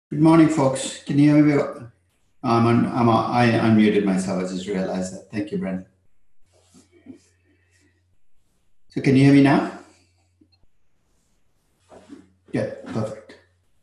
Good morning, folks. Can you hear me? I unmuted myself. I just realized that. Thank you, Brendan. So can you hear me now? Yeah, perfect.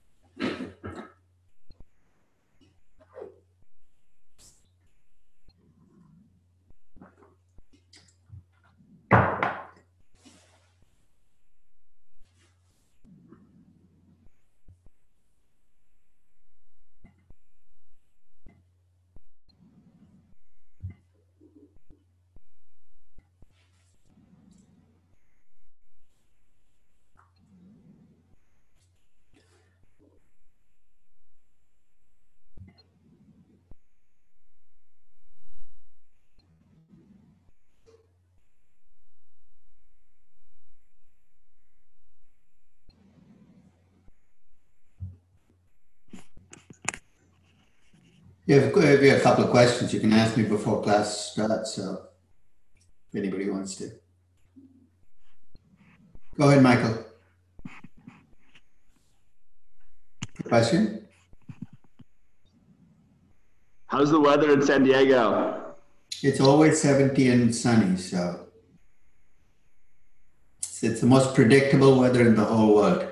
If you have a couple of questions, you can ask me before class starts. So if anybody wants to, go ahead, Michael. Question? How's the weather in San Diego? It's always 70 and sunny, so it's the most predictable weather in the whole world.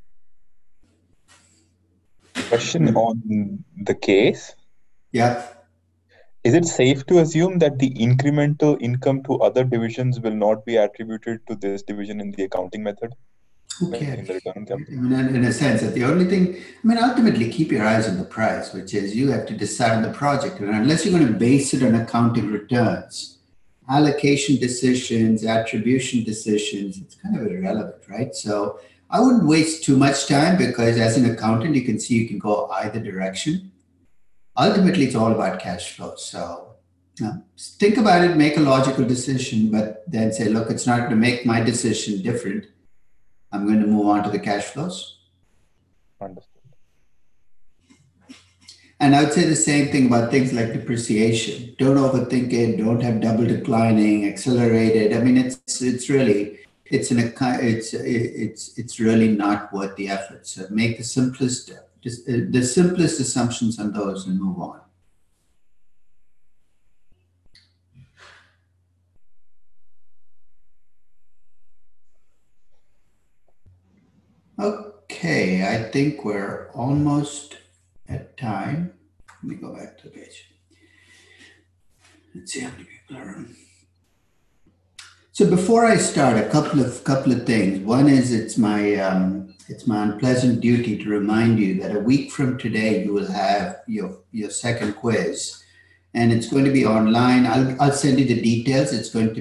Question on the case. Yeah. Is it safe to assume that the incremental income to other divisions will not be attributed to this division in the accounting method? Who In the cares? return on capital? I mean, in a sense, that the only thing, ultimately keep your eyes on the price, which is you have to decide on the project. And unless you're going to base it on accounting returns, allocation decisions, attribution decisions, it's kind of irrelevant, right? So I wouldn't waste too much time because as an accountant, you can see you can go either direction. Ultimately, it's all about cash flow. So think about it, make a logical decision, but then say, look, it's not going to make my decision different. I'm going to move on to the cash flows. Understood. And I would say the same thing about things like depreciation. Don't overthink it. Don't have double declining, accelerated. I mean, it's really it's really not worth the effort. So make the simplest assumptions on those and move on. Okay, I think we're almost at time. Let me go back to the page. Let's see how many people are on. So before I start, a couple of things. One is it's my unpleasant duty to remind you that a week from today you will have your second quiz, and it's going to be online. I'll send you the details. It's going to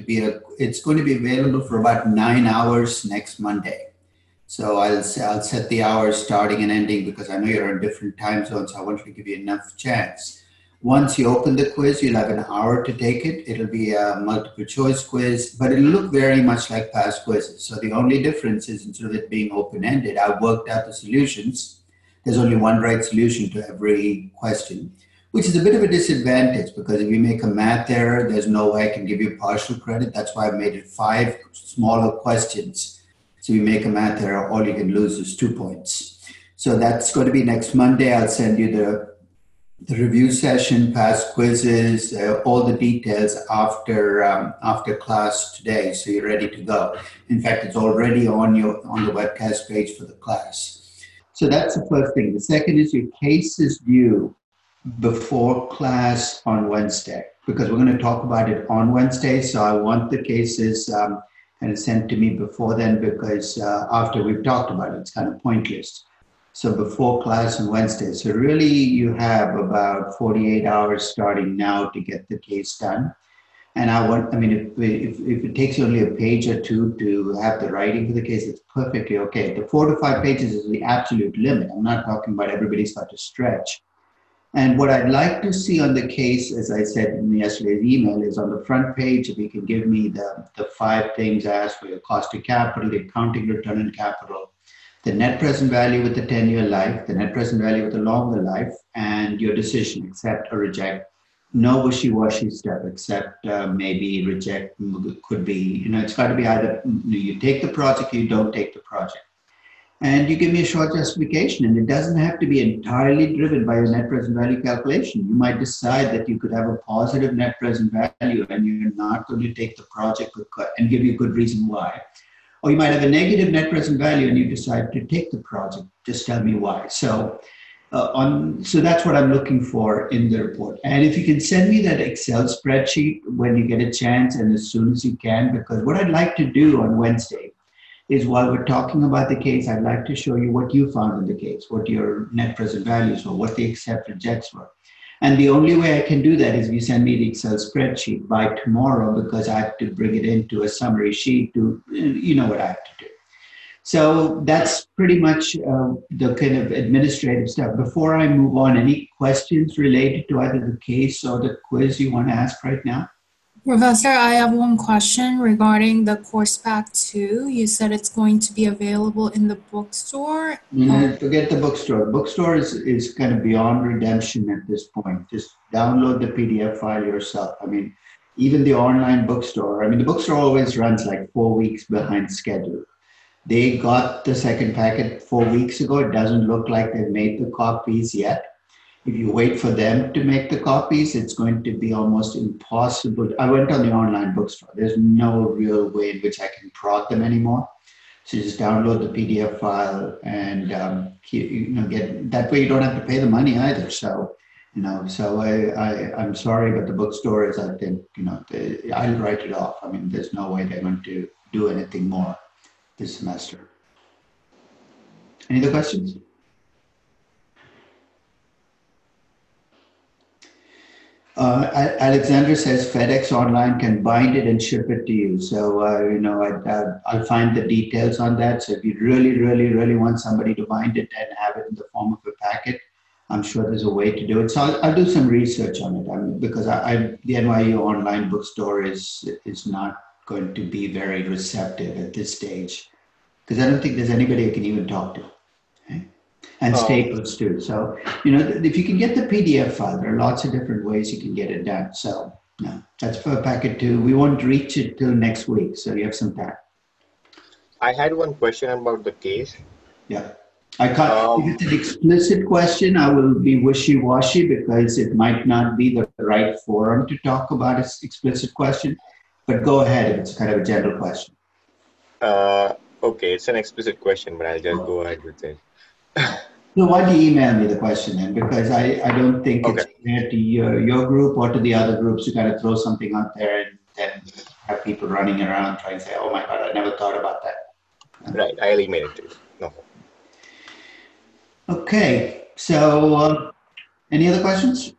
be available for about 9 hours next Monday. So I'll set the hours starting and ending because I know you're on different time zones. So I want to give you enough chance. Once you open the quiz, you'll have an hour to take it. It'll be a multiple choice quiz, but it'll look very much like past quizzes. So the only difference is instead of it being open-ended, I've worked out the solutions. There's only one right solution to every question, which is a bit of a disadvantage because if you make a math error, there's no way I can give you partial credit. That's why I made it 5 smaller questions. So you make a math error, all you can lose is 2 points. So that's going to be next Monday. I'll send you the review session, past quizzes, all the details after class today. So you're ready to go. In fact, it's already on the webcast page for the class. So that's the first thing. The second is your case is due before class on Wednesday because we're going to talk about it on Wednesday. So I want the cases kind of sent to me before then because after we've talked about it, it's kind of pointless. So before class on Wednesday. So really you have about 48 hours starting now to get the case done. And if it takes you only a page or two to have the writing for the case, it's perfectly okay. The 4 to 5 pages is the absolute limit. I'm not talking about everybody's got to stretch. And what I'd like to see on the case, as I said in yesterday's email, is on the front page, if you can give me the 5 things I asked for: your cost of capital, the accounting return on capital, the net present value with the 10-year life, the net present value with the longer life, and your decision, accept or reject. No wishy-washy stuff, except maybe reject could be, it's got to be either you take the project or you don't take the project. and you give me a short justification, and it doesn't have to be entirely driven by your net present value calculation. You might decide that you could have a positive net present value and you're not going to take the project and give you a good reason why. Or you might have a negative net present value and you decide to take the project. Just tell me why. So that's what I'm looking for in the report. And if you can send me that Excel spreadsheet when you get a chance and as soon as you can, because what I'd like to do on Wednesday is while we're talking about the case, I'd like to show you what you found in the case, what your net present values were, what the accept rejects were. And the only way I can do that is if you send me the Excel spreadsheet by tomorrow, because I have to bring it into a summary sheet to, you know what I have to do. So that's pretty much the kind of administrative stuff. Before I move on, any questions related to either the case or the quiz you want to ask right now? Professor, I have one question regarding the course pack 2. You said it's going to be available in the bookstore. Forget the bookstore. Bookstore is kind of beyond redemption at this point. Just download the PDF file yourself. I mean, even the online bookstore, the bookstore always runs like 4 weeks behind schedule. They got the second packet 4 weeks ago. It doesn't look like they've made the copies yet. If you wait for them to make the copies, it's going to be almost impossible. I went on the online bookstore. There's no real way in which I can prod them anymore. So just download the PDF file and get that way. You don't have to pay the money either. So I'm sorry, but the bookstore is, I think, I'll write it off. There's no way they're going to do anything more this semester. Any other questions? Alexander says FedEx Online can bind it and ship it to you. So, I'll find the details on that. So if you really, really, really want somebody to bind it and have it in the form of a packet, I'm sure there's a way to do it. So I'll do some research on it. Because the NYU online bookstore is not going to be very receptive at this stage. Because I don't think there's anybody I can even talk to. Okay? And Staples too. So, if you can get the PDF file, there are lots of different ways you can get it done. So, that's for packet 2. We won't reach it till next week, so you have some time. I had one question about the case. Yeah. I can't, if it's an explicit question, I will be wishy-washy because it might not be the right forum to talk about an explicit question. But go ahead if it's kind of a general question. Okay, it's an explicit question, but I'll just go ahead with it. So why do you email me the question then? Because I don't think it's fair to your group or to the other groups to kind of throw something out there and then have people running around trying to say, oh my God, I never thought about that. Right, I'll email it to you. No. Okay, so any other questions?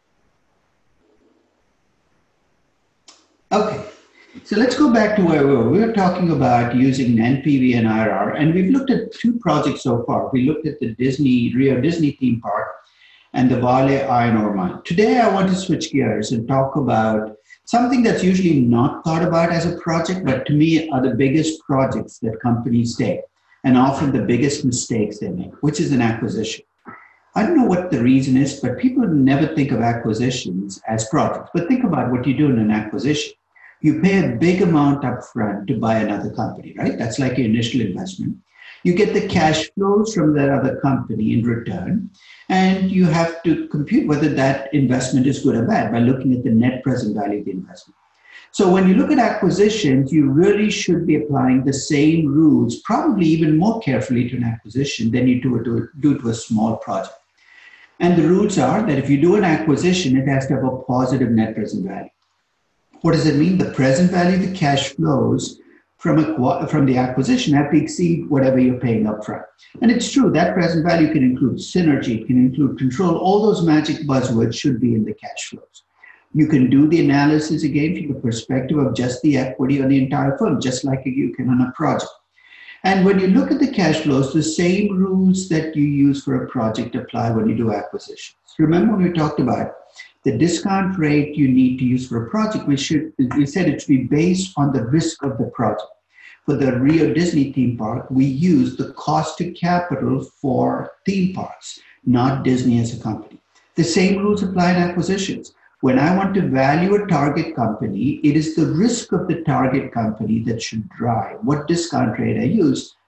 Okay. So let's go back to where we were. We were talking about using NPV and IRR, and we've looked at 2 projects so far. We looked at the Rio Disney theme park and the Vale Iron Ore Mine. Today, I want to switch gears and talk about something that's usually not thought about as a project, but to me are the biggest projects that companies take, and often the biggest mistakes they make, which is an acquisition. I don't know what the reason is, but people never think of acquisitions as projects. But think about what you do in an acquisition. You pay a big amount up front to buy another company, right? That's like your initial investment. You get the cash flows from that other company in return, and you have to compute whether that investment is good or bad by looking at the net present value of the investment. So when you look at acquisitions, you really should be applying the same rules, probably even more carefully to an acquisition than you do to a small project. And the rules are that if you do an acquisition, it has to have a positive net present value. What does it mean? The present value of the cash flows from the acquisition have to exceed whatever you're paying up front. And it's true, that present value can include synergy, it can include control. All those magic buzzwords should be in the cash flows. You can do the analysis again from the perspective of just the equity on the entire firm, just like you can on a project. And when you look at the cash flows, the same rules that you use for a project apply when you do acquisitions. Remember when we talked about the discount rate you need to use for a project, we said it should be based on the risk of the project. For the Rio Disney theme park, we use the cost to capital for theme parks, not Disney as a company. The same rules apply in acquisitions. When I want to value a target company, it is the risk of the target company that should drive what discount rate I use,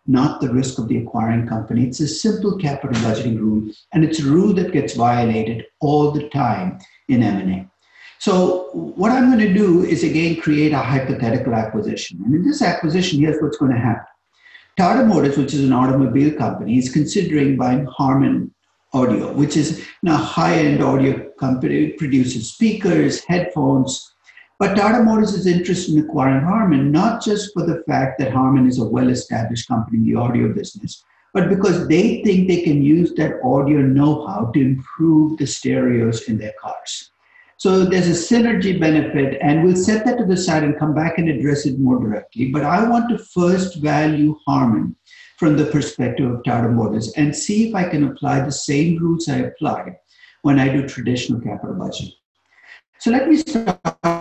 not the risk of the acquiring company. It's a simple capital budgeting rule, and it's a rule that gets violated all the time in M&A. So what I'm going to do is, again, create a hypothetical acquisition. And in this acquisition, here's what's going to happen. Tata Motors, which is an automobile company, is considering buying Harman Audio, which is a high-end audio company. It produces speakers, headphones. But Tata Motors is interested in acquiring Harman, not just for the fact that Harman is a well-established company in the audio business, but because they think they can use that audio know-how to improve the stereos in their cars. So there's a synergy benefit, and we'll set that to the side and come back and address it more directly. But I want to first value Harman from the perspective of Tata Motors and see if I can apply the same rules I apply when I do traditional capital budgeting. So let me start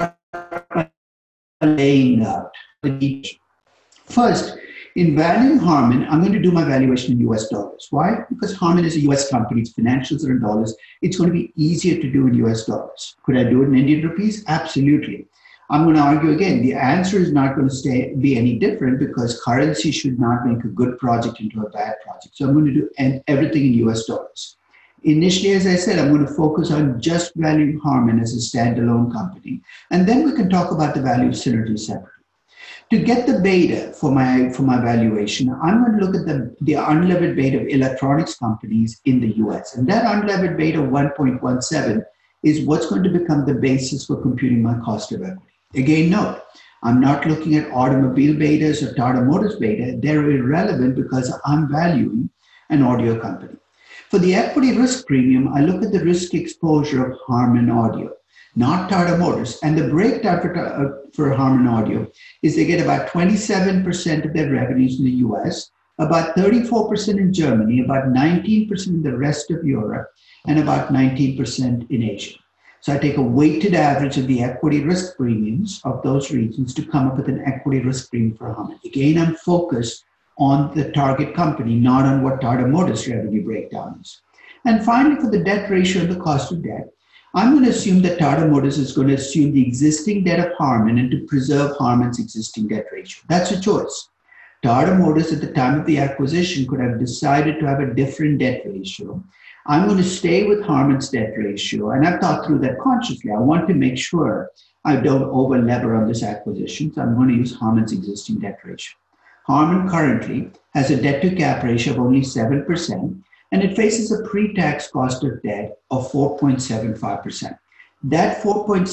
by laying out the details. First, in valuing Harman, I'm going to do my valuation in US dollars. Why? Because Harman is a US company, its financials are in dollars. It's going to be easier to do in US dollars. Could I do it in Indian rupees? Absolutely. I'm going to argue again, the answer is not going to be any different because currency should not make a good project into a bad project. So I'm going to do everything in US dollars. Initially, as I said, I'm going to focus on just valuing Harman as a standalone company. And then we can talk about the value of synergy separately. To get the beta for my valuation, I'm going to look at the unlevered beta of electronics companies in the US. And that unlevered beta of 1.17 is what's going to become the basis for computing my cost of equity. Again, note, I'm not looking at automobile betas or Tata Motors beta. They're irrelevant because I'm valuing an audio company. For the equity risk premium, I look at the risk exposure of Harman Audio, not Tata Motors. And the breakdown for Harman Audio is they get about 27% of their revenues in the US, about 34% in Germany, about 19% in the rest of Europe, and about 19% in Asia. So I take a weighted average of the equity risk premiums of those regions to come up with an equity risk premium for Harman. Again, I'm focused on the target company, not on what Tata Motors revenue breakdown is. And finally, for the debt ratio and the cost of debt, I'm going to assume that Tata Motors is going to assume the existing debt of Harman and to preserve Harman's existing debt ratio. That's a choice. Tata Motors at the time of the acquisition could have decided to have a different debt ratio. I'm going to stay with Harman's debt ratio, and I've thought through that consciously. I want to make sure I don't over-lever on this acquisition, so I'm going to use Harman's existing debt ratio. Harman currently has a debt-to-cap ratio of only 7%, and it faces a pre-tax cost of debt of 4.75%. That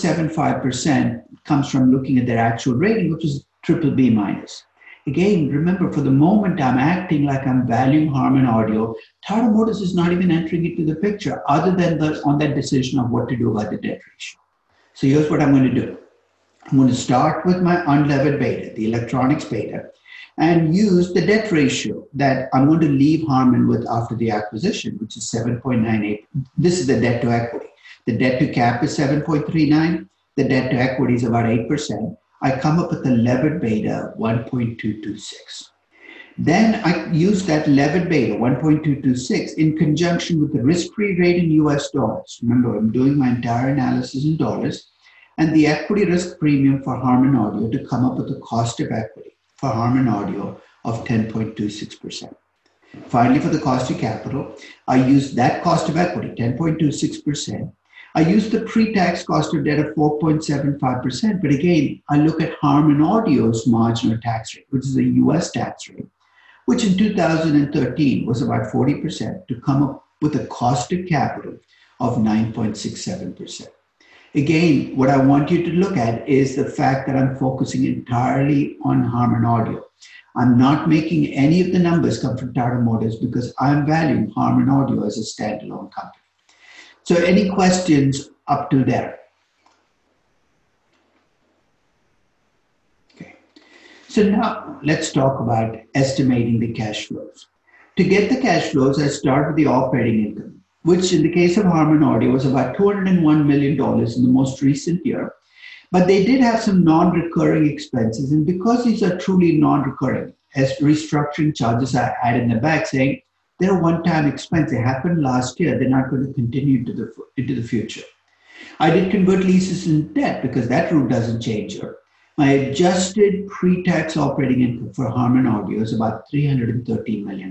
4.75% comes from looking at their actual rating, which is BBB minus. Again, remember, for the moment, I'm acting like I'm valuing Harman Audio. Tata Motors is not even entering into the picture other than on that decision of what to do about the debt ratio. So here's what I'm going to do. I'm going to start with my unlevered beta, the electronics beta, and use the debt ratio that I'm going to leave Harman with after the acquisition, which is 7.98. This is the debt to equity. The debt to cap is 7.39. The debt to equity is about 8%. I come up with a levered beta of 1.226. Then I use that levered beta, 1.226, in conjunction with the risk-free rate in US dollars. Remember, I'm doing my entire analysis in dollars, and the equity risk premium for Harman Audio to come up with a cost of equity for Harman Audio of 10.26%. Finally, for the cost of capital, I use that cost of equity, 10.26%. I use the pre-tax cost of debt of 4.75%, but again, I look at Harman Audio's marginal tax rate, which is a US tax rate, which in 2013 was about 40%, to come up with a cost of capital of 9.67%. Again, what I want you to look at is the fact that I'm focusing entirely on Harman Audio. I'm not making any of the numbers come from Tata Motors because I'm valuing Harman Audio as a standalone company. So any questions up to there? Okay. So now let's talk about estimating the cash flows. To get the cash flows, I start with the operating income, which in the case of Harman Audio was about $201 million in the most recent year. But they did have some non-recurring expenses. And because these are truly non-recurring, as restructuring charges I add in the back saying, they're a one-time expense. They happened last year. They're not going to continue into the future. I did convert leases in debt because that rule doesn't change here. My adjusted pre-tax operating income for Harman Audio is about $313 million.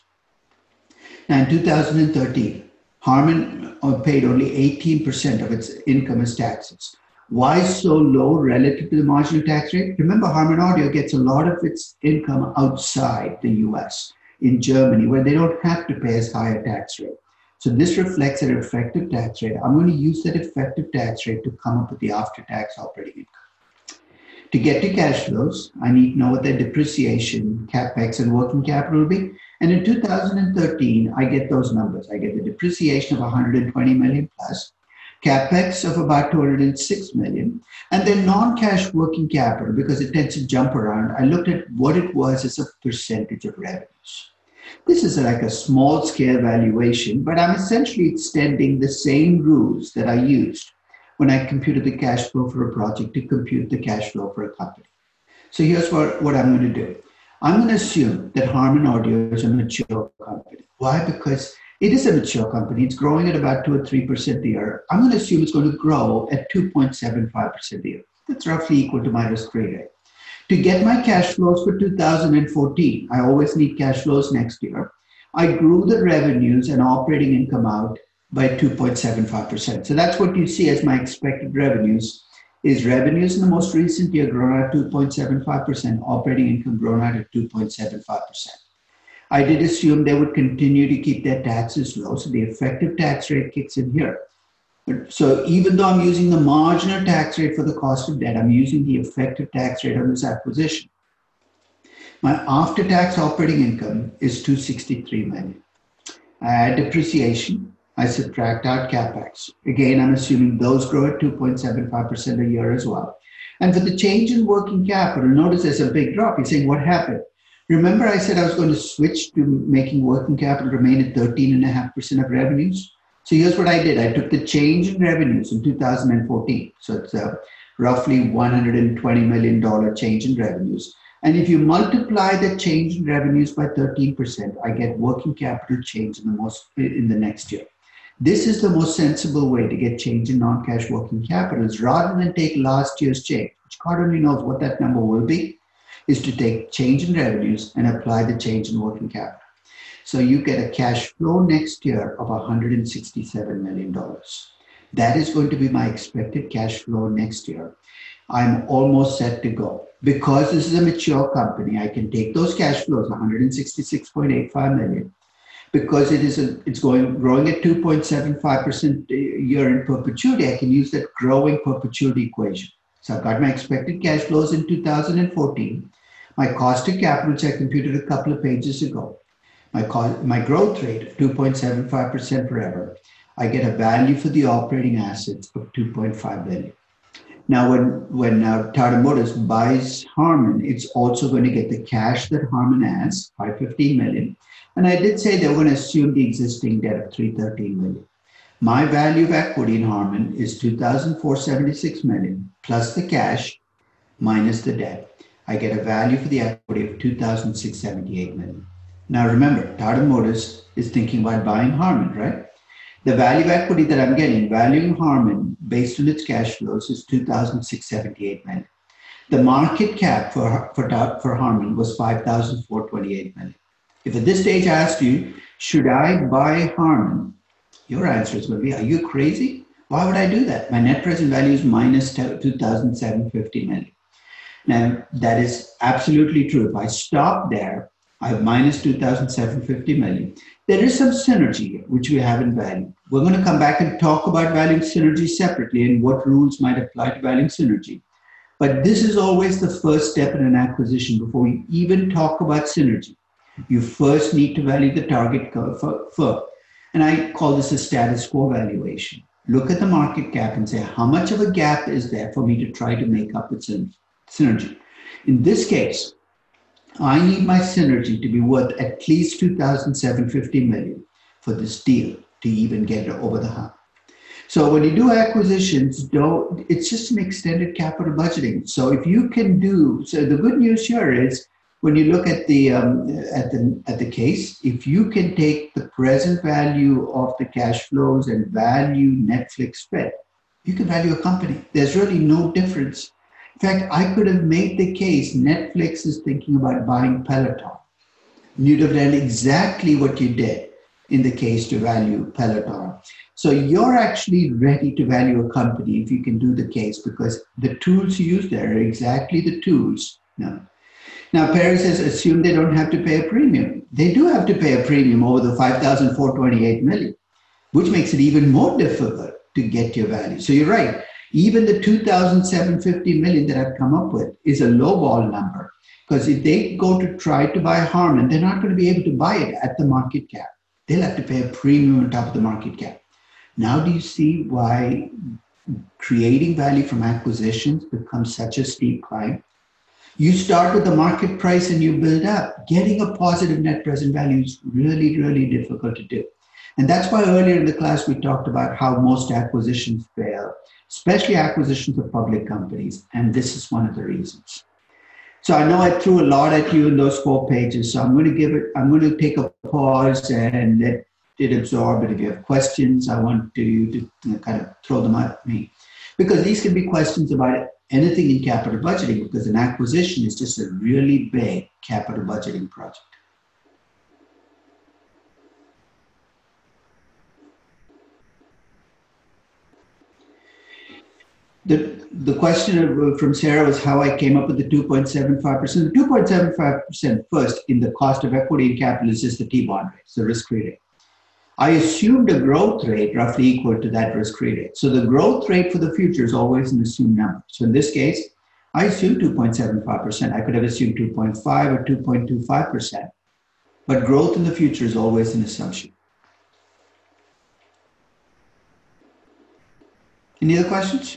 Now, in 2013, Harman paid only 18% of its income as taxes. Why so low relative to the marginal tax rate? Remember, Harman Audio gets a lot of its income outside the US, in Germany, where they don't have to pay as high a tax rate. So this reflects an effective tax rate. I'm going to use that effective tax rate to come up with the after-tax operating income. To get to cash flows, I need to know what their depreciation, capex, and working capital will be. And in 2013, I get those numbers. I get the depreciation of 120 million plus, capex of about 206 million, and then non-cash working capital, because it tends to jump around. I looked at what it was as a percentage of revenues. This is like a small scale valuation, but I'm essentially extending the same rules that I used when I computed the cash flow for a project to compute the cash flow for a company. So here's what I'm going to do. I'm going to assume that Harman Audio is a mature company. Why? Because it is a mature company. It's growing at about 2 or 3% a year. I'm going to assume it's going to grow at 2.75% a year. That's roughly equal to my risk-free rate. To get my cash flows for 2014, I always need cash flows next year. I grew the revenues and operating income out by 2.75%. So that's what you see as my expected revenues, is revenues in the most recent year grown at 2.75%, operating income grown out at 2.75%. I did assume they would continue to keep their taxes low, so the effective tax rate kicks in here. So even though I'm using the marginal tax rate for the cost of debt, I'm using the effective tax rate on this acquisition. My after-tax operating income is 263 million. I add depreciation. I subtract out capex. Again, I'm assuming those grow at 2.75% a year as well. And for the change in working capital, notice there's a big drop. You're saying, what happened? Remember I said I was going to switch to making working capital remain at 13.5% of revenues? So here's what I did. I took the change in revenues in 2014. So it's a roughly $120 million change in revenues. And if you multiply the change in revenues by 13%, I get working capital change in the next year. This is the most sensible way to get change in non-cash working capital, is rather than take last year's change, which God only knows what that number will be, is to take change in revenues and apply the change in working capital. So you get a cash flow next year of $167 million. That is going to be my expected cash flow next year. I'm almost set to go. Because this is a mature company, I can take those cash flows, 166.85 million, because it's growing at 2.75% a year in perpetuity. I can use that growing perpetuity equation. So I've got my expected cash flows in 2014, my cost of capital, which I computed a couple of pages ago, my growth rate of 2.75% forever. I get a value for the operating assets of 2.5 billion. Now, when Tata Motors buys Harman, it's also going to get the cash that Harman has, 515 million. And I did say they were going to assume the existing debt of 313 million. My value of equity in Harman is 2,476 million plus the cash minus the debt. I get a value for the equity of 2,678 million. Now remember, Tata Motors is thinking about buying Harman, right? The value of equity that I'm getting, valuing Harman based on its cash flows, is 2,678 million. The market cap for Harman was 5,428 million. If at this stage I asked you, should I buy Harman? Your answer is going to be, are you crazy? Why would I do that? My net present value is minus 2,750 million. Now, that is absolutely true. If I stop there, I have minus 2,750 million. There is some synergy here, which we haven't valued. We're going to come back and talk about valuing synergy separately and what rules might apply to valuing synergy. But this is always the first step in an acquisition before we even talk about synergy. You first need to value the target firm. And I call this a status quo valuation. Look at the market cap and say, how much of a gap is there for me to try to make up with synergy? In this case, I need my synergy to be worth at least 2,750 million for this deal to even get it over the hump. So when you do acquisitions, it's just an extended capital budgeting. So if you can so the good news here is, when you look at the case, if you can take the present value of the cash flows and value Netflix Fed, you can value a company. There's really no difference. In fact, I could have made the case Netflix is thinking about buying Peloton. You'd have done exactly what you did in the case to value Peloton. So you're actually ready to value a company if you can do the case, because the tools you use there are exactly the tools. Now, Perry says, assume they don't have to pay a premium. They do have to pay a premium over the 5,428 million, which makes it even more difficult to get your value. So you're right. Even the 2,750 million that I've come up with is a lowball number, because if they go to try to buy Harman, they're not going to be able to buy it at the market cap. They'll have to pay a premium on top of the market cap. Now, do you see why creating value from acquisitions becomes such a steep climb? You start with the market price and you build up. Getting a positive net present value is really, really difficult to do. And that's why earlier in the class, we talked about how most acquisitions fail, especially acquisitions of public companies. And this is one of the reasons. So I know I threw a lot at you in those 4 pages. So I'm going to take a pause and let it absorb. But if you have questions, I want you to kind of throw them at me, because these can be questions about anything in capital budgeting, because an acquisition is just a really big capital budgeting project. The question from Sarah was how I came up with the 2.75%. The 2.75% first in the cost of equity and capital is just the T-bond rate, it's the risk-free rate. I assumed a growth rate roughly equal to that risk-free rate. So the growth rate for the future is always an assumed number. So in this case, I assumed 2.75%. I could have assumed 2.5 or 2.25%. But growth in the future is always an assumption. Any other questions?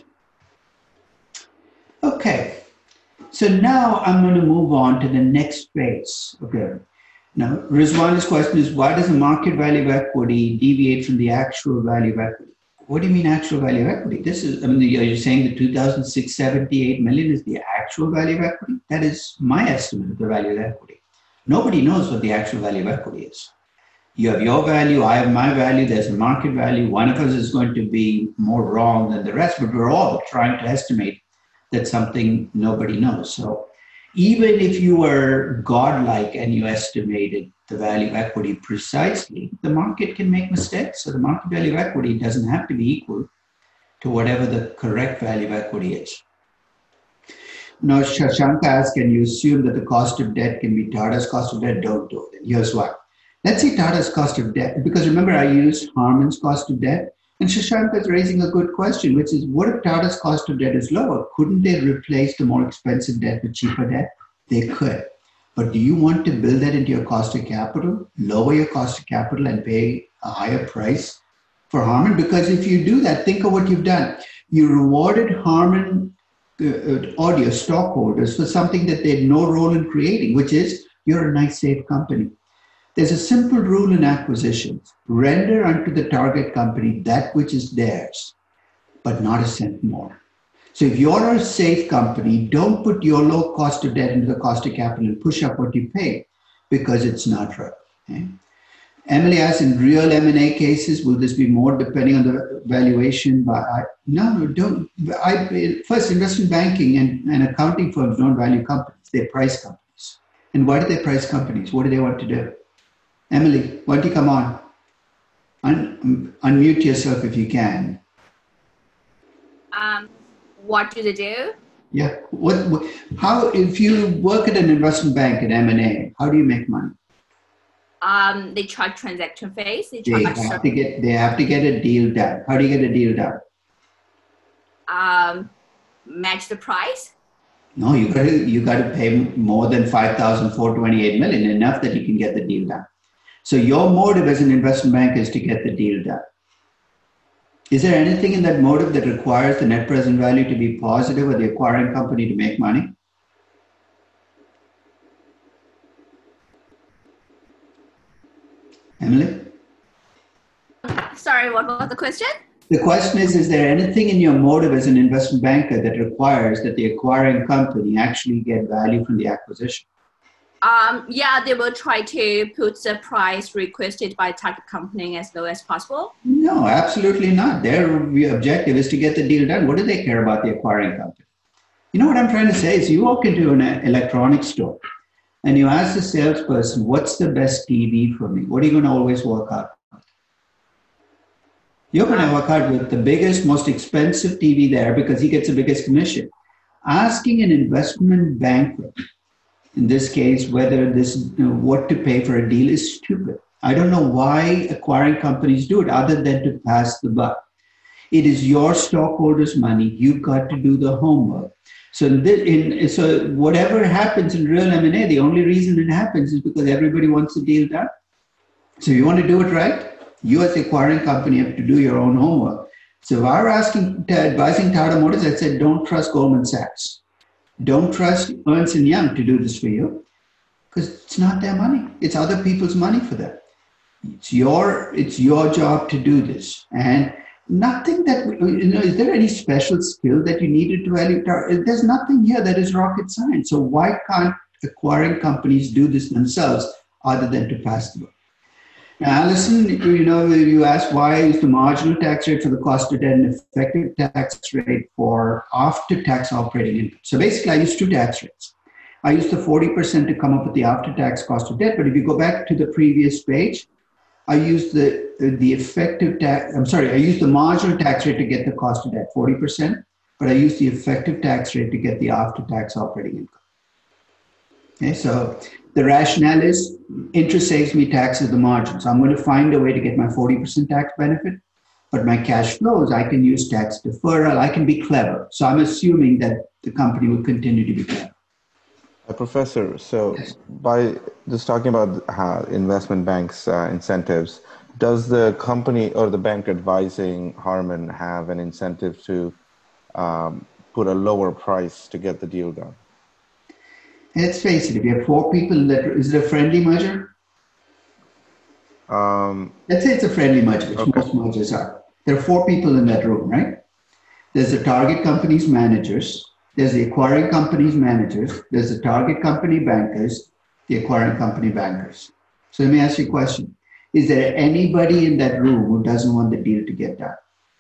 Okay. So now I'm going to move on to the next phase. Okay. Now, Rizwan's question is, why does the market value of equity deviate from the actual value of equity? What do you mean actual value of equity? This is, are you saying the 2,678 million is the actual value of equity? That is my estimate of the value of equity. Nobody knows what the actual value of equity is. You have your value, I have my value, there's a market value. One of us is going to be more wrong than the rest, but we're all trying to estimate that something nobody knows. So even if you were godlike and you estimated the value of equity precisely, the market can make mistakes. So the market value of equity doesn't have to be equal to whatever the correct value of equity is. Now, Shashank asks, can you assume that the cost of debt can be Tata's cost of debt? Don't do it. And here's why. Let's say Tata's cost of debt, because remember I used Harman's cost of debt. And Shashank is raising a good question, which is, what if Tata's cost of debt is lower? Couldn't they replace the more expensive debt with cheaper debt? They could. But do you want to build that into your cost of capital, lower your cost of capital and pay a higher price for Harman? Because if you do that, think of what you've done. You rewarded Harman or your stockholders for something that they had no role in creating, which is you're a nice, safe company. There's a simple rule in acquisitions: render unto the target company that which is theirs, but not a cent more. So if you're a safe company, don't put your low cost of debt into the cost of capital and push up what you pay, because it's not right. Okay? Emily asks, in real M&A cases, will this be more depending on the valuation? No, don't. First, investment banking and accounting firms don't value companies. They price companies. And why do they price companies? What do they want to do? Emily, why don't you come on? Unmute yourself if you can. What do they do? Yeah. How, if you work at an investment bank at M&A, how do you make money? They charge transaction fees. They have to get a deal done. How do you get a deal done? Match the price. No, you got to pay more than 5,428 million, enough that you can get the deal done. So your motive as an investment bank is to get the deal done. Is there anything in that motive that requires the net present value to be positive or the acquiring company to make money? Emily? Sorry, what was the question? The question is there anything in your motive as an investment banker that requires that the acquiring company actually get value from the acquisition? Yeah, they will try to put the price requested by target company as low as possible. No, absolutely not. Their objective is to get the deal done. What do they care about the acquiring company? You know what I'm trying to say is you walk into an electronics store and you ask the salesperson, what's the best TV for me? What are you going to always work out? You're going to work out with the biggest, most expensive TV there because he gets the biggest commission. Asking an investment banker, in this case, whether this, what to pay for a deal is stupid. I don't know why acquiring companies do it other than to pass the buck. It is your stockholders' money. You've got to do the homework. So, so whatever happens in real M&A, the only reason it happens is because everybody wants the deal done. So you want to do it right? You as the acquiring company have to do your own homework. So if I were advising Tata Motors, I said, don't trust Goldman Sachs. Don't trust Ernst & Young to do this for you because it's not their money. It's other people's money for them. It's your job to do this. And nothing that, is there any special skill that you needed to value? There's nothing here that is rocket science. So why can't acquiring companies do this themselves other than to pass the buck? Now, Alison, you asked why is the marginal tax rate for the cost of debt and effective tax rate for after-tax operating income. So basically, I use two tax rates. I use the 40% to come up with the after-tax cost of debt. But if you go back to the previous page, I use the effective tax. I use the marginal tax rate to get the cost of debt, 40%. But I use the effective tax rate to get the after-tax operating income. Okay, so the rationale is interest saves me tax at the margin. So I'm going to find a way to get my 40% tax benefit, but my cash flows, I can use tax deferral. I can be clever. So I'm assuming that the company will continue to be clever. Professor, so yes. By just talking about investment banks' incentives, does the company or the bank advising Harman have an incentive to put a lower price to get the deal done? Let's face it, if you have four people in that, is it a friendly merger? Let's say it's a friendly merger, which most mergers are. There are four people in that room, right? There's the target company's managers, there's the acquiring company's managers, there's the target company bankers, the acquiring company bankers. So let me ask you a question. Is there anybody in that room who doesn't want the deal to get done?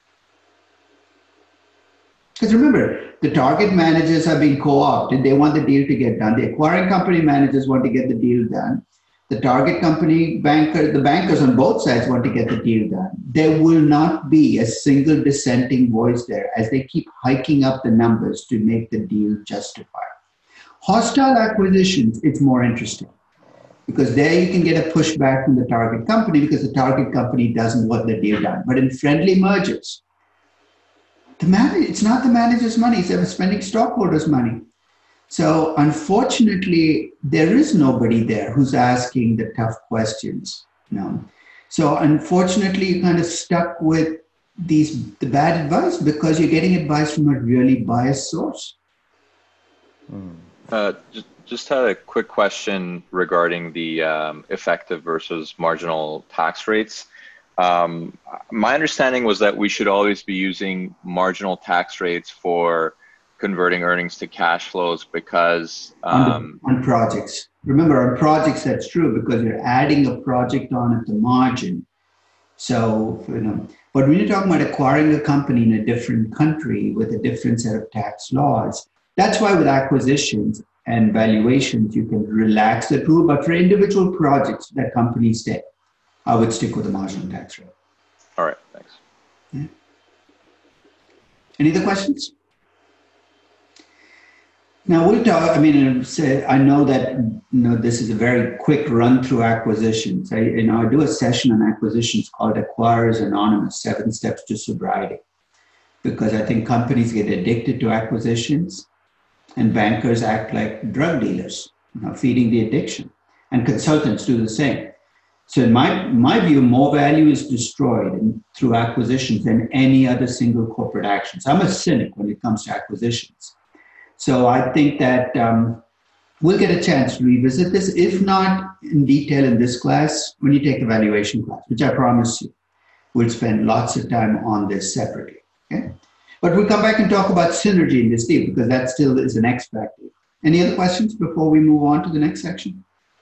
Because remember, the target managers are being co-opted. They want the deal to get done. The acquiring company managers want to get the deal done. The target company banker, the bankers on both sides want to get the deal done. There will not be a single dissenting voice there as they keep hiking up the numbers to make the deal justified. Hostile acquisitions, it's more interesting because there you can get a pushback from the target company because the target company doesn't want the deal done. But in friendly mergers, it's not the manager's money, it's ever spending stockholders' money. So unfortunately, there is nobody there who's asking the tough questions. So unfortunately, you're kind of stuck with the bad advice because you're getting advice from a really biased source. Just had a quick question regarding the effective versus marginal tax rates. My understanding was that we should always be using marginal tax rates for converting earnings to cash flows because on projects. Remember, on projects that's true because you're adding a project on at the margin. So but when you're talking about acquiring a company in a different country with a different set of tax laws, that's why with acquisitions and valuations you can relax the rule. But for individual projects that companies take, I would stick with the marginal tax rate. All right, thanks. Yeah. Any other questions? Now we'll talk. I know that this is a very quick run through acquisitions. I do a session on acquisitions called Acquirers Anonymous: 7 Steps to Sobriety, because I think companies get addicted to acquisitions, and bankers act like drug dealers, feeding the addiction, and consultants do the same. So in my view, more value is destroyed through acquisitions than any other single corporate actions. I'm a cynic when it comes to acquisitions. So I think that we'll get a chance to revisit this, if not in detail in this class, when you take the valuation class, which I promise you, we'll spend lots of time on this separately. Okay? But we'll come back and talk about synergy in this deal because that still is an X factor. Any other questions before we move on to the next section?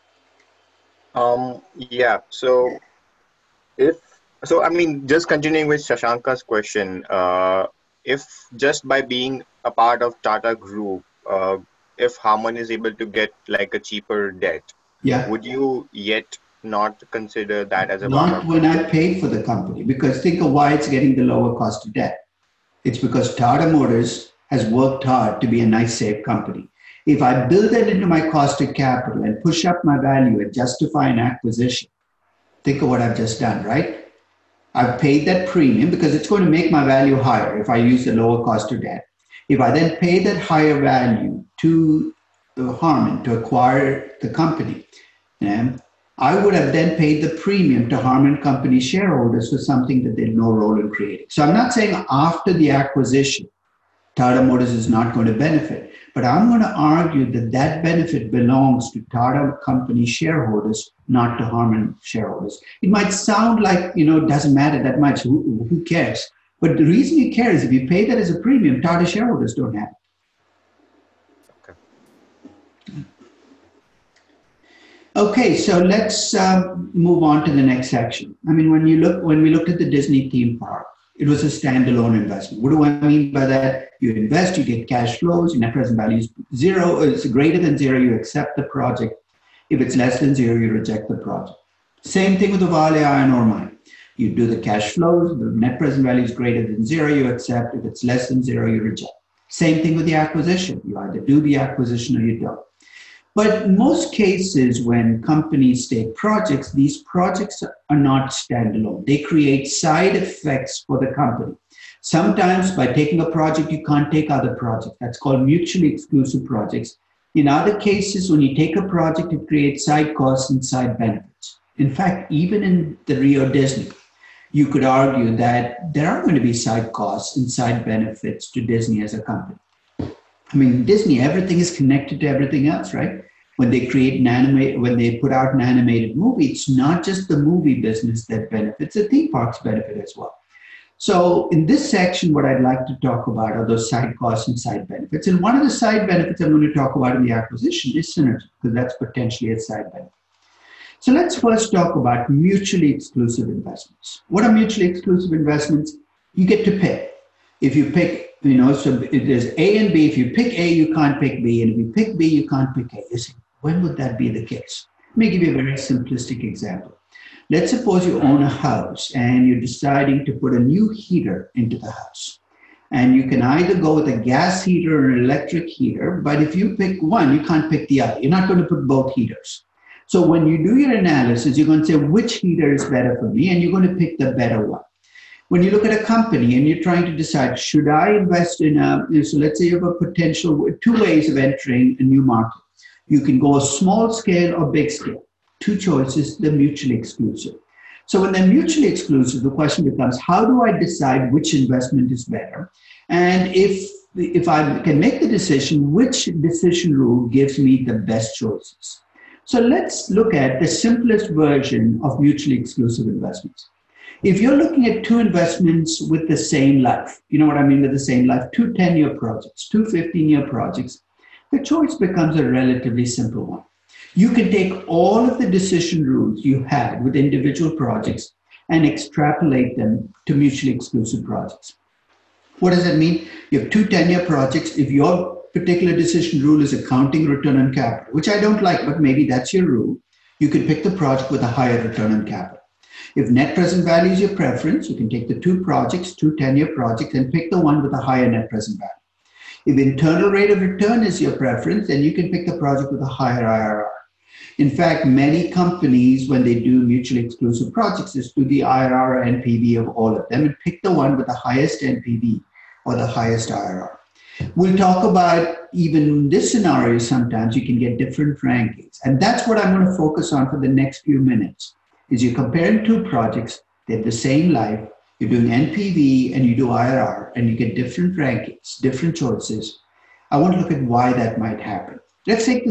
Yeah. So just continuing with Shashanka's question, if just by being a part of Tata Group, if Harman is able to get like a cheaper debt, Yeah. would you yet not consider that as a part Not of? when I paid for the company, because think of why it's getting the lower cost of debt. It's because Tata Motors has worked hard to be a nice, safe company. If I build that into my cost of capital and push up my value and justify an acquisition, think of what I've just done, right? I've paid that premium because it's going to make my value higher if I use the lower cost of debt. If I then pay that higher value to Harman to acquire the company, I would have then paid the premium to Harman Company shareholders for something that they had no role in creating. So I'm not saying after the acquisition, Tata Motors is not going to benefit, but I'm going to argue that that benefit belongs to Tata Company shareholders, not to Harman shareholders. It might sound like, it doesn't matter that much. Who cares? But the reason you care is if you pay that as a premium, Tata shareholders don't have it. Okay, so let's move on to the next section. I mean, when we looked at the Disney theme park, it was a standalone investment. What do I mean by that? You invest, you get cash flows, your net present value is zero. If it's greater than zero, you accept the project. If it's less than zero, you reject the project. Same thing with the Vale iron ore mine. You do the cash flows, the net present value is greater than zero, you accept. If it's less than zero, you reject. Same thing with the acquisition. You either do the acquisition or you don't. But in most cases, when companies take projects, these projects are not standalone. They create side effects for the company. Sometimes by taking a project, you can't take other projects. That's called mutually exclusive projects. In other cases, when you take a project, it creates side costs and side benefits. In fact, even in the Rio Disney, you could argue that there are going to be side costs and side benefits to Disney as a company. I mean, Disney, everything is connected to everything else, right? When they when they put out an animated movie, it's not just the movie business that benefits, the theme parks benefit as well. So in this section, what I'd like to talk about are those side costs and side benefits. And one of the side benefits I'm going to talk about in the acquisition is synergy, because that's potentially a side benefit. So let's first talk about mutually exclusive investments. What are mutually exclusive investments? You get to pick. If you pick, so there's A and B. If you pick A, you can't pick B. And if you pick B, you can't pick A. You say, when would that be the case? Let me give you a very simplistic example. Let's suppose you own a house and you're deciding to put a new heater into the house. And you can either go with a gas heater or an electric heater, but if you pick one, you can't pick the other. You're not going to put both heaters. So when you do your analysis, you're going to say, which heater is better for me? And you're going to pick the better one. When you look at a company and you're trying to decide, should I invest in so let's say you have a potential, two ways of entering a new market. You can go a small scale or big scale. Two choices, they're mutually exclusive. So when they're mutually exclusive, the question becomes, how do I decide which investment is better? And if I can make the decision, which decision rule gives me the best choices? So let's look at the simplest version of mutually exclusive investments. If you're looking at two investments with the same life, you know what I mean with the same life, two 10-year projects, two 15-year projects, the choice becomes a relatively simple one. You can take all of the decision rules you had with individual projects and extrapolate them to mutually exclusive projects. What does that mean? You have two 10-year projects. If your particular decision rule is accounting return on capital, which I don't like, but maybe that's your rule, you could pick the project with a higher return on capital. If net present value is your preference, you can take the two projects, two 10-year projects, and pick the one with a higher net present value. If internal rate of return is your preference, then you can pick the project with a higher IRR. In fact, many companies, when they do mutually exclusive projects, just do the IRR and NPV of all of them and pick the one with the highest NPV or the highest IRR. We'll talk about even in this scenario, sometimes you can get different rankings. And that's what I'm going to focus on for the next few minutes, is you're comparing two projects, they have the same life, you're doing NPV and you do IRR, and you get different rankings, different choices. I want to look at why that might happen. Let's take the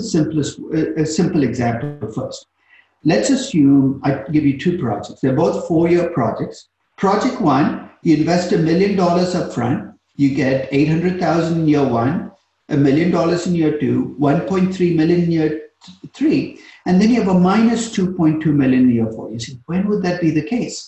simple example first. Let's assume I give you two projects. They're both 4-year projects. Project one, you invest $1 million up front. You get $800,000 in year one, $1 million in year two, $1.3 million in year three, and then you have a minus $2.2 million in year four. You say, when would that be the case?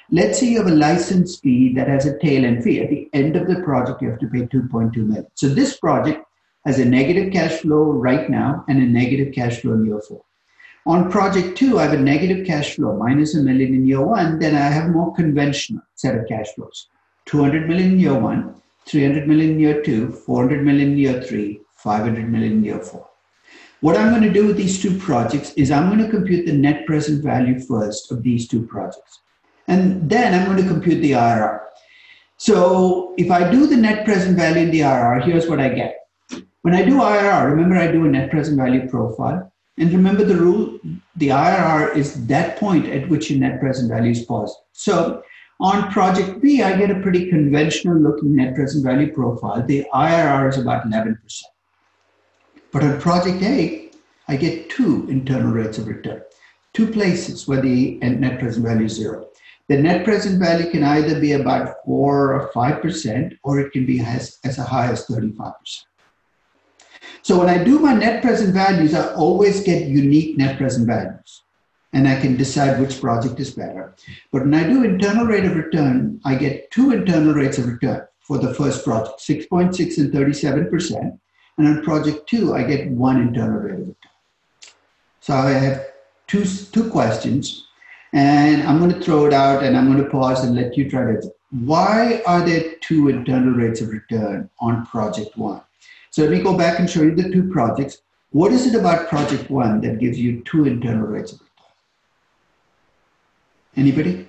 Let's say you have a license fee that has a tail end fee. At the end of the project, you have to pay 2.2 million. So this project has a negative cash flow right now and a negative cash flow in year 4. On project 2, I have a negative cash flow, minus $1 million in year 1. Then I have a more conventional set of cash flows. 200 million in year 1, 300 million in year 2, 400 million in year 3, 500 million in year 4. What I'm going to do with these 2 projects is I'm going to compute the net present value first of these 2 projects. And then I'm going to compute the IRR. So if I do the net present value in the IRR, here's what I get. When I do IRR, remember I do a net present value profile. And remember the rule, the IRR is that point at which your net present value is positive. So on project B, I get a pretty conventional looking net present value profile. The IRR is about 11%. But on project A, I get 2 internal rates of return, 2 places where the net present value is 0. The net present value can either be about 4 or 5%, or it can be as high as 35%. So when I do my net present values, I always get unique net present values, and I can decide which project is better. But when I do internal rate of return, I get 2 internal rates of return for the first project, 6.6 and 37%. And on project 2, I get 1 internal rate of return. So I have two questions, and I'm going to throw it out, and I'm going to pause and let you try to. Why are there 2 internal rates of return on project 1? So let me go back and show you the 2 projects. What is it about project 1 that gives you 2 internal rates of return? Anybody?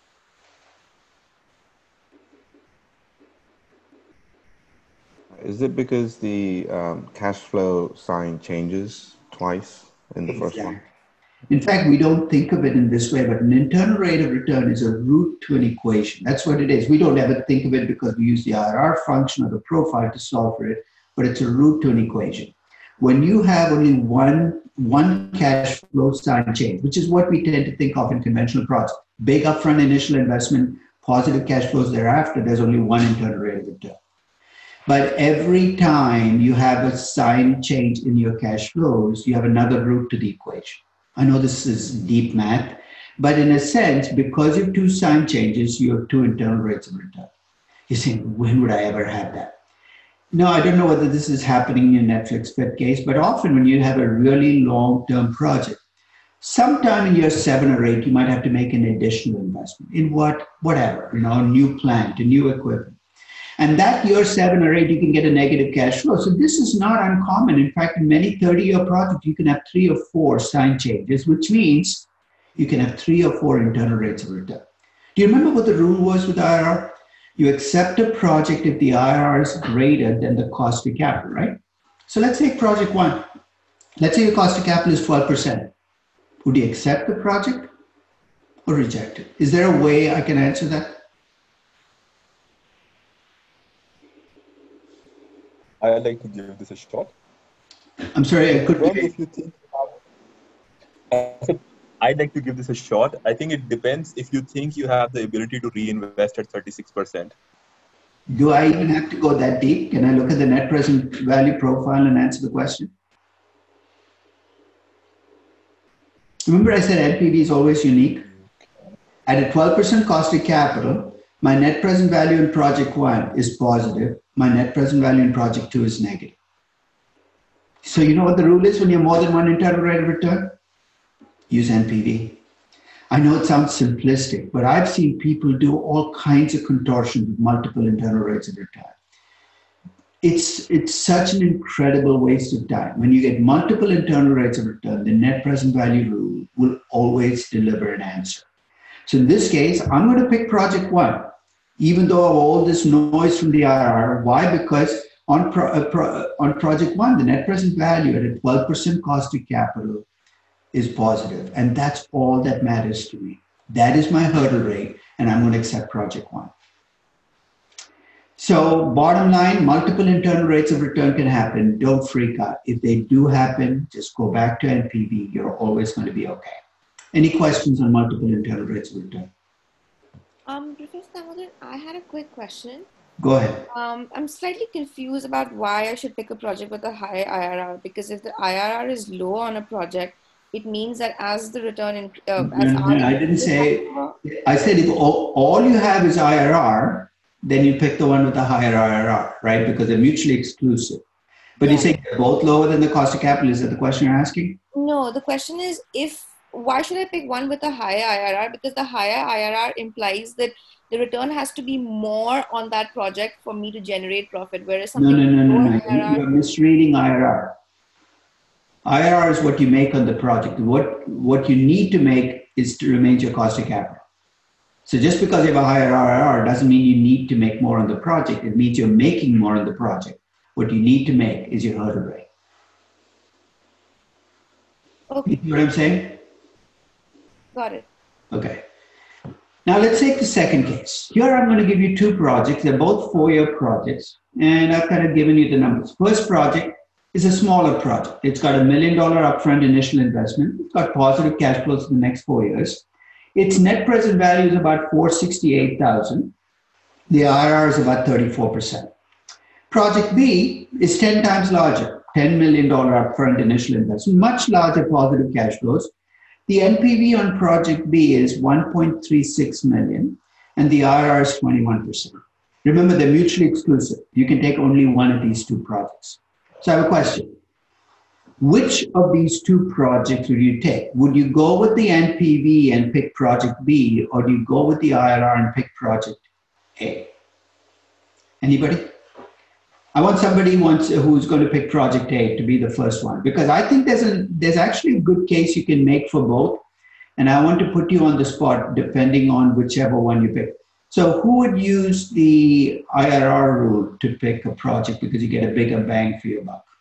Is it because the cash flow sign changes twice in the first one? In fact, we don't think of it in this way, but an internal rate of return is a root to an equation. That's what it is. We don't ever think of it because we use the IRR function or the profile to solve for it, but it's a root to an equation. When you have only one cash flow sign change, which is what we tend to think of in conventional projects, big upfront initial investment, positive cash flows thereafter, there's only one internal rate of return. But every time you have a sign change in your cash flows, you have another root to the equation. I know this is deep math, but in a sense, because you have 2 sign changes, you have 2 internal rates of return. You're saying, when would I ever have that? No, I don't know whether this is happening in your Netflix Pet case, but often when you have a really long-term project, sometime in year 7 or 8, you might have to make an additional investment in whatever, a new plant, a new equipment. And that year 7 or 8, you can get a negative cash flow. So this is not uncommon. In fact, in many 30-year projects, you can have 3 or 4 sign changes, which means you can have 3 or 4 internal rates of return. Do you remember what the rule was with IRR? You accept a project if the IRR is greater than the cost of capital, right? So let's take project 1. Let's say your cost of capital is 12%. Would you accept the project or reject it? Is there a way I can answer that? I'd like to give this a shot. I'm sorry, I couldn't. If you think I'd like to give this a shot. I think it depends if you think you have the ability to reinvest at 36%. Do I even have to go that deep? Can I look at the net present value profile and answer the question? Remember I said NPV is always unique? At a 12% cost of capital, my net present value in project 1 is positive. My net present value in project 2 is negative. So you know what the rule is when you have more than one internal rate of return? Use NPV. I know it sounds simplistic, but I've seen people do all kinds of contortions with multiple internal rates of return. It's such an incredible waste of time. When you get multiple internal rates of return, the net present value rule will always deliver an answer. So in this case, I'm going to pick project 1, even though of all this noise from the IRR. Why? Because on project 1, the net present value at a 12% cost of capital is positive, and that's all that matters to me. That is my hurdle rate, and I'm going to accept project 1. So bottom line, multiple internal rates of return can happen. Don't freak out. If they do happen, just go back to NPV. You're always going to be okay. Any questions on multiple internal rates of return? Professor Damodaran, I had a quick question. Go ahead. I'm slightly confused about why I should pick a project with a high IRR, because if the IRR is low on a project, it means that as the return, I didn't say, I said if all you have is IRR, then you pick the one with the higher IRR, right? Because they're mutually exclusive. But you say they're both lower than the cost of capital. Is that the question you're asking? No, the question is why should I pick one with a higher IRR? Because the higher IRR implies that the return has to be more on that project for me to generate profit. Whereas something No. You're misreading IRR. IRR is what you make on the project. What you need to make is to remain your cost of capital. So just because you have a higher IRR doesn't mean you need to make more on the project. It means you're making more on the project. What you need to make is your hurdle rate. Okay. You see what I'm saying? Got it. Okay. Now let's take the second case. Here I'm going to give you two projects. They're both 4-year projects. And I've kind of given you the numbers. First project is a smaller project. It's got $1 million upfront initial investment. It's got positive cash flows for the next 4 years. Its net present value is about $468,000. The IRR is about 34%. Project B is 10 times larger, $10 million upfront initial investment, much larger positive cash flows. The NPV on Project B is $1.36 million, and the IRR is 21%. Remember, they're mutually exclusive. You can take only one of these two projects. So I have a question. Which of these two projects would you take? Would you go with the NPV and pick Project B, or do you go with the IRR and pick Project A? Anybody? I want somebody who's going to pick Project A to be the first one, because I think there's actually a good case you can make for both. And I want to put you on the spot depending on whichever one you pick. So who would use the IRR rule to pick a project because you get a bigger bang for your buck?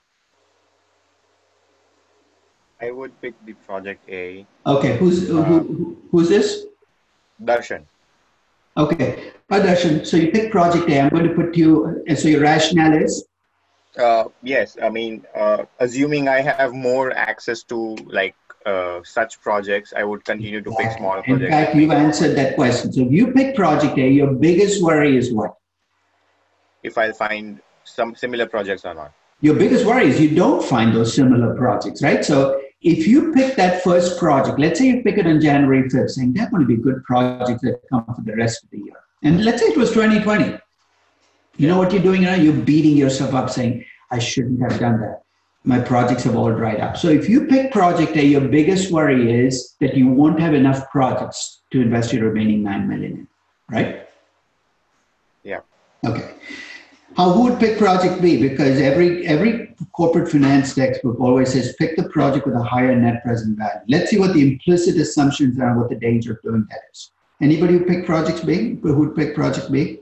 I would pick the Project A. Okay, who's this? Darshan. Okay, Darshan, so you pick Project A. I'm going to put you, and so your rationale is? Yes, I mean, assuming I have more access to such projects, I would continue to pick small projects. In fact, you've answered that question. So if you pick Project A, your biggest worry is what? If I find some similar projects or not. Your biggest worry is you don't find those similar projects, right? So if you pick that first project, let's say you pick it on January 5th, saying they're going to be good projects that come for the rest of the year. And let's say it was 2020. You know what you're doing now? You're beating yourself up saying, I shouldn't have done that. My projects have all dried up. So if you pick Project A, your biggest worry is that you won't have enough projects to invest your remaining $9 million in, right? Yeah. Okay. Who would pick Project B? Because every corporate finance textbook always says pick the project with a higher net present value. Let's see what the implicit assumptions are and what the danger of doing that is. Anybody who pick Project B? Who would pick Project B?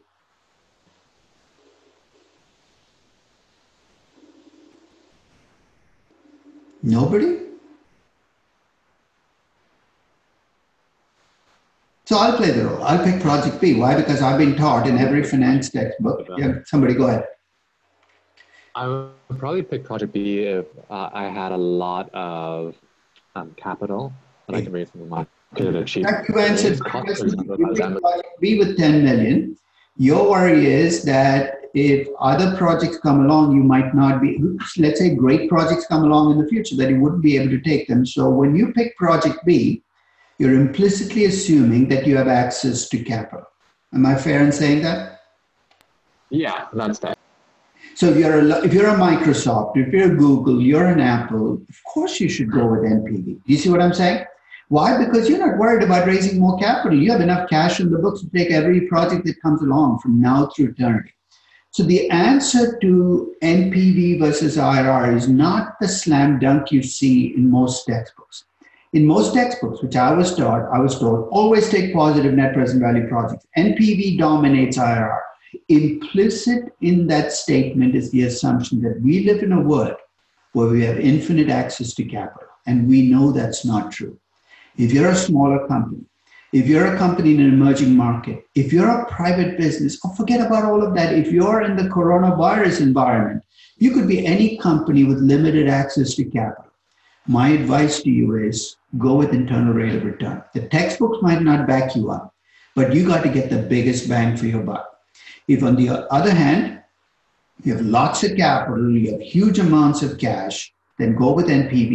Nobody? So I'll play the role. I'll pick Project B. Why? Because I've been taught in every finance textbook. Yeah, somebody go ahead. I would probably pick Project B if I had a lot of capital that I could raise from the market at a cheap. You answered Project B with 10 million. Your worry is that if other projects come along, you might not be, let's say great projects come along in the future, that you wouldn't be able to take them. So when you pick Project B, you're implicitly assuming that you have access to capital. Am I fair in saying that? Yeah, that's that. So if you're a Microsoft, if you're a Google, you're an Apple, of course you should go with NPV. Do you see what I'm saying? Why? Because you're not worried about raising more capital. You have enough cash in the books to take every project that comes along from now through eternity. So the answer to NPV versus IRR is not the slam dunk you see in most textbooks. In most textbooks, which I was told, always take positive net present value projects. NPV dominates IRR. Implicit in that statement is the assumption that we live in a world where we have infinite access to capital. And we know that's not true. If you're a smaller company, if you're a company in an emerging market, if you're a private business, forget about all of that. If you're in the coronavirus environment, you could be any company with limited access to capital. My advice to you is go with internal rate of return. The textbooks might not back you up, but you got to get the biggest bang for your buck. If on the other hand, you have lots of capital, you have huge amounts of cash, then go with NPV.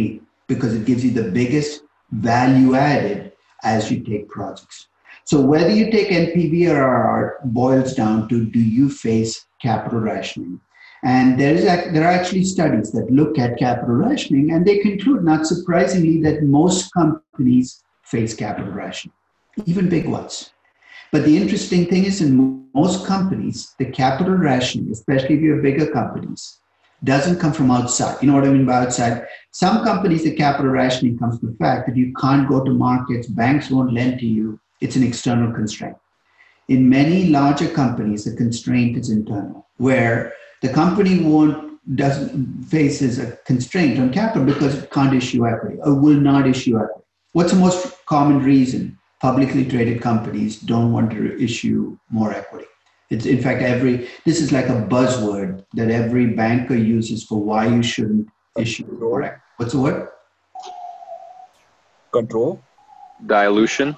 because it gives you the biggest value added as you take projects. So whether you take NPV or IRR boils down to, do you face capital rationing? And there are actually studies that look at capital rationing, and they conclude, not surprisingly, that most companies face capital rationing, even big ones. But the interesting thing is, in most companies, the capital rationing, especially if you're bigger companies, doesn't come from outside. You know what I mean by outside? Some companies, the capital rationing comes from the fact that you can't go to markets, banks won't lend to you. It's an external constraint. In many larger companies, the constraint is internal, where the company doesn't faces a constraint on capital because it can't issue equity or will not issue equity. What's the most common reason publicly traded companies don't want to issue more equity? It's, in fact, this is like a buzzword that every banker uses for why you shouldn't issue more equity. What's the word? Control. Dilution.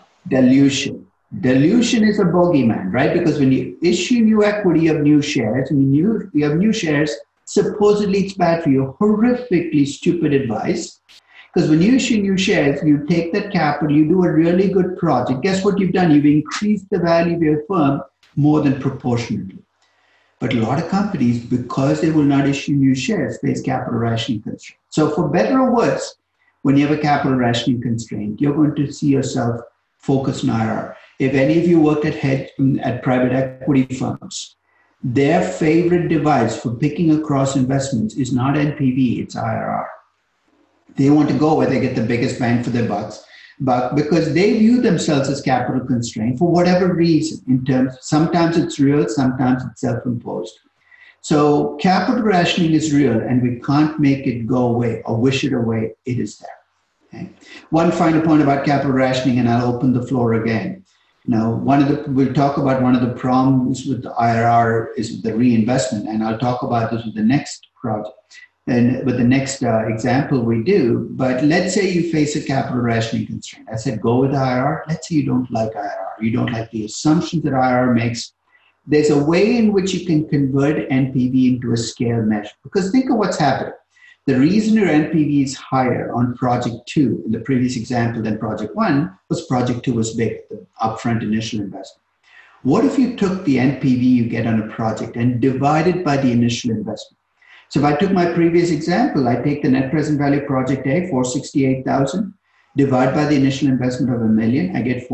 Dilution is a bogeyman, right? Because when you issue new equity, you have new shares. And you have new shares, supposedly it's bad for you. Horrifically stupid advice. Because when you issue new shares, you take that capital, you do a really good project. Guess what you've done? You've increased the value of your firm more than proportionately. But a lot of companies, because they will not issue new shares, face capital rationing constraints. So for better or worse, when you have a capital rationing constraint, you're going to see yourself focus on IRR. If any of you work at private equity firms, their favorite device for picking across investments is not NPV, it's IRR. They want to go where they get the biggest bang for their bucks, but because they view themselves as capital constrained for whatever reason. Sometimes it's real, sometimes it's self-imposed. So capital rationing is real, and we can't make it go away or wish it away. It is there. Okay. One final point about capital rationing, and I'll open the floor again. Now, we'll talk about one of the problems with the IRR is the reinvestment, and I'll talk about this with the next project and with the next example we do. But let's say you face a capital rationing constraint. I said, go with IRR. Let's say you don't like IRR. You don't like the assumptions that IRR makes. There's a way in which you can convert NPV into a scale measure. Because think of what's happening. The reason your NPV is higher on project 2 in the previous example than project 1 was project 2 was big, the upfront initial investment. What if you took the NPV you get on a project and divided by the initial investment? So if I took my previous example, I take the net present value of project A, 468,000, divide by the initial investment of $1 million, I get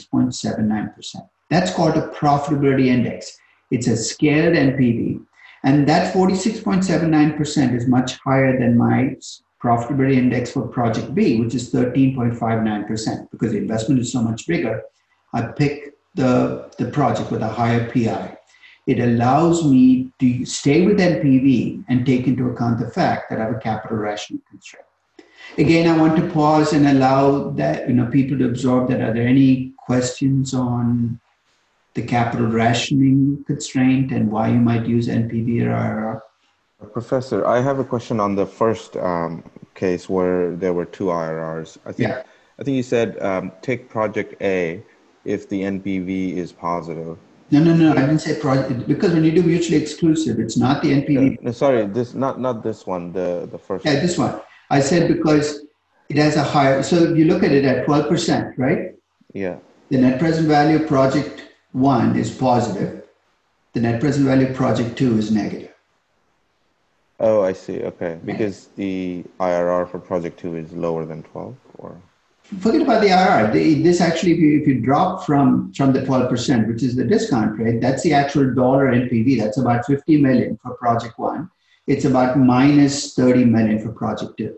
46.79%. That's called a profitability index. It's a scaled NPV. And that 46.79% is much higher than my profitability index for project B, which is 13.59%. Because the investment is so much bigger, I pick the project with a higher PI. It allows me to stay with NPV and take into account the fact that I have a capital rationing constraint. Again, I want to pause and allow that people to absorb that. Are there any questions on the capital rationing constraint and why you might use NPV or IRR? Professor, I have a question on the first case where there were two IRRs. I think you said take project A if the NPV is positive. No, I didn't say project, because when you do mutually exclusive, it's not the NPV. No, sorry, not this one, the first one. Yeah, this one. I said because it has a higher, so you look at it at 12%, right? Yeah. The net present value of project 1 is positive. The net present value of project 2 is negative. Oh, I see. Okay. Because the IRR for project 2 is lower than 12, or? Forget about the IRR. This actually, if you drop from the 12%, which is the discount rate, that's the actual dollar NPV. That's about 50 million for project 1. It's about minus 30 million for project 2.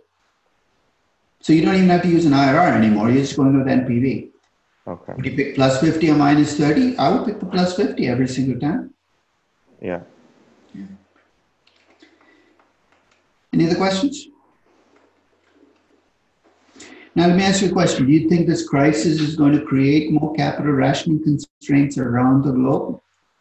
So you don't even have to use an IRR anymore. You're just going with NPV. Okay. Would you pick plus 50 or minus 30? I would pick the plus 50 every single time. Yeah. Any other questions? Now, let me ask you a question. Do you think this crisis is going to create more capital rationing constraints around the globe?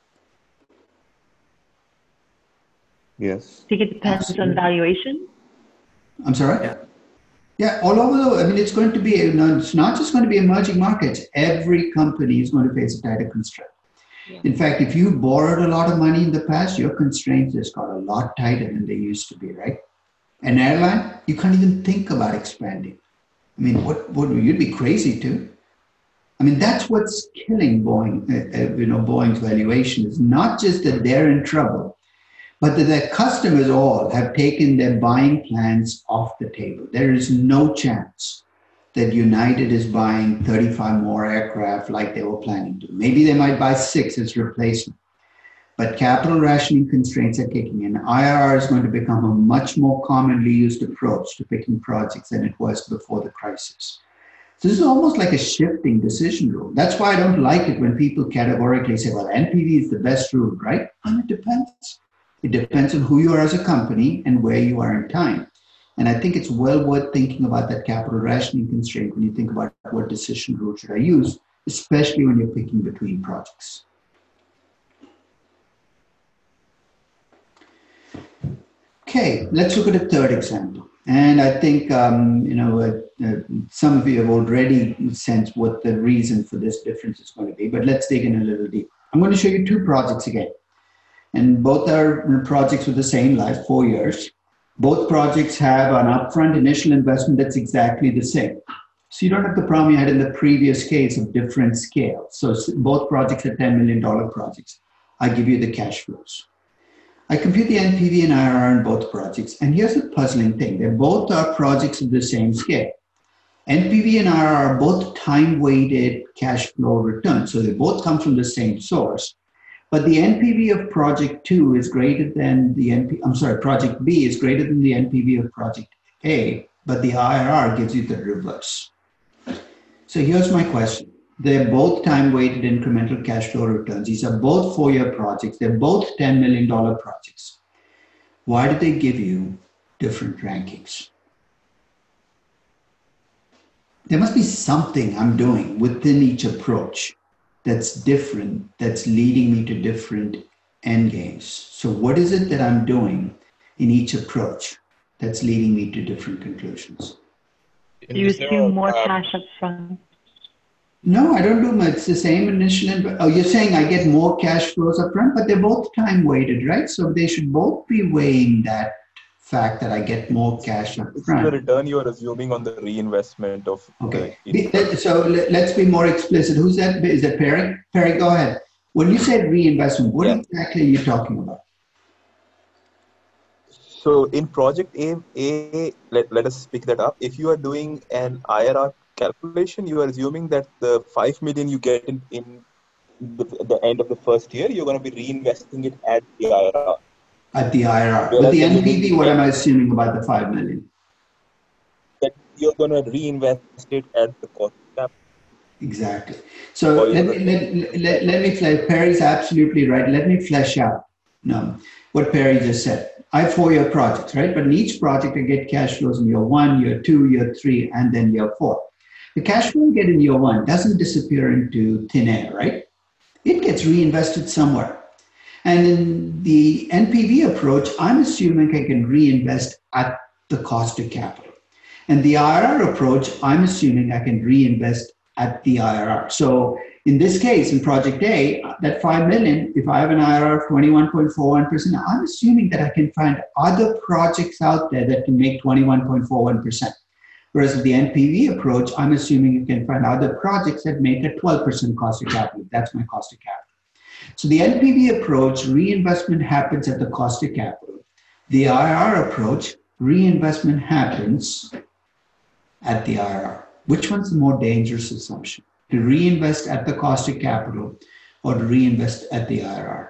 Yes. I think it depends on valuation. I'm sorry? Yeah, all over it's going to be, it's not just going to be emerging markets. Every company is going to face a tighter constraint. Yeah. In fact, if you borrowed a lot of money in the past, your constraints just got a lot tighter than they used to be, right? An airline, you can't even think about expanding. I mean, what you'd be crazy to. I mean, that's what's killing Boeing. Boeing's valuation is not just that they're in trouble, but that their customers all have taken their buying plans off the table. There is no chance that United is buying 35 more aircraft like they were planning to. Maybe they might buy 6 as replacement. But capital rationing constraints are kicking in. IRR is going to become a much more commonly used approach to picking projects than it was before the crisis. So this is almost like a shifting decision rule. That's why I don't like it when people categorically say, well, NPV is the best rule, right? And it depends. It depends on who you are as a company and where you are in time. And I think it's well worth thinking about that capital rationing constraint when you think about what decision rule should I use, especially when you're picking between projects. Okay, let's look at a third example. And I think, some of you have already sensed what the reason for this difference is going to be, but let's dig in a little deeper. I'm going to show you 2 projects again. And both are projects with the same life, 4 years. Both projects have an upfront initial investment that's exactly the same. So you don't have the problem you had in the previous case of different scale. So both projects are $10 million projects. I give you the cash flows. I compute the NPV and IRR in both projects. And here's the puzzling thing. They both are projects of the same scale. NPV and IRR are both time-weighted cash flow returns. So they both come from the same source. But the NPV of project 2 is greater than project B is greater than the NPV of project A, but the IRR gives you the reverse. So here's my question. They're both time-weighted incremental cash flow returns. These are both 4-year projects. They're both $10 million projects. Why did they give you different rankings? There must be something I'm doing within each approach that's different, that's leading me to different end games. So what is it that I'm doing in each approach that's leading me to different conclusions? You assume more cash up front. No, I don't do much. It's the same initial. Oh, you're saying I get more cash flows up front, but they're both time weighted, right? So they should both be weighing that fact that I get more cash up front. It's the return you are assuming on the reinvestment of. Okay. So let's be more explicit. Who's that? Is that Perry? Perry, go ahead. When you said reinvestment, what exactly are you talking about? So in project A, let us pick that up. If you are doing an IRR calculation, you are assuming that the 5 million you get in the end of the first year, you're going to be reinvesting it at the IRR. At the IRR. But the NPV, what am I assuming about the 5 million? That you're going to reinvest it at the cost of capital. Exactly. So let me flesh. Perry's absolutely right. Let me flesh out what Perry just said. I have 4-year projects, right? But in each project, I get cash flows in year 1, year 2, year 3, and then year 4. The cash flow you get in year 1 doesn't disappear into thin air, right? It gets reinvested somewhere. And in the NPV approach, I'm assuming I can reinvest at the cost of capital. And the IRR approach, I'm assuming I can reinvest at the IRR. So in this case, in project A, that 5 million, if I have an IRR of 21.41%, I'm assuming that I can find other projects out there that can make 21.41%. Whereas with the NPV approach, I'm assuming you can find other projects that make a 12% cost of capital. That's my cost of capital. So the NPV approach, reinvestment happens at the cost of capital. The IRR approach, reinvestment happens at the IRR. Which one's the more dangerous assumption? To reinvest at the cost of capital or to reinvest at the IRR?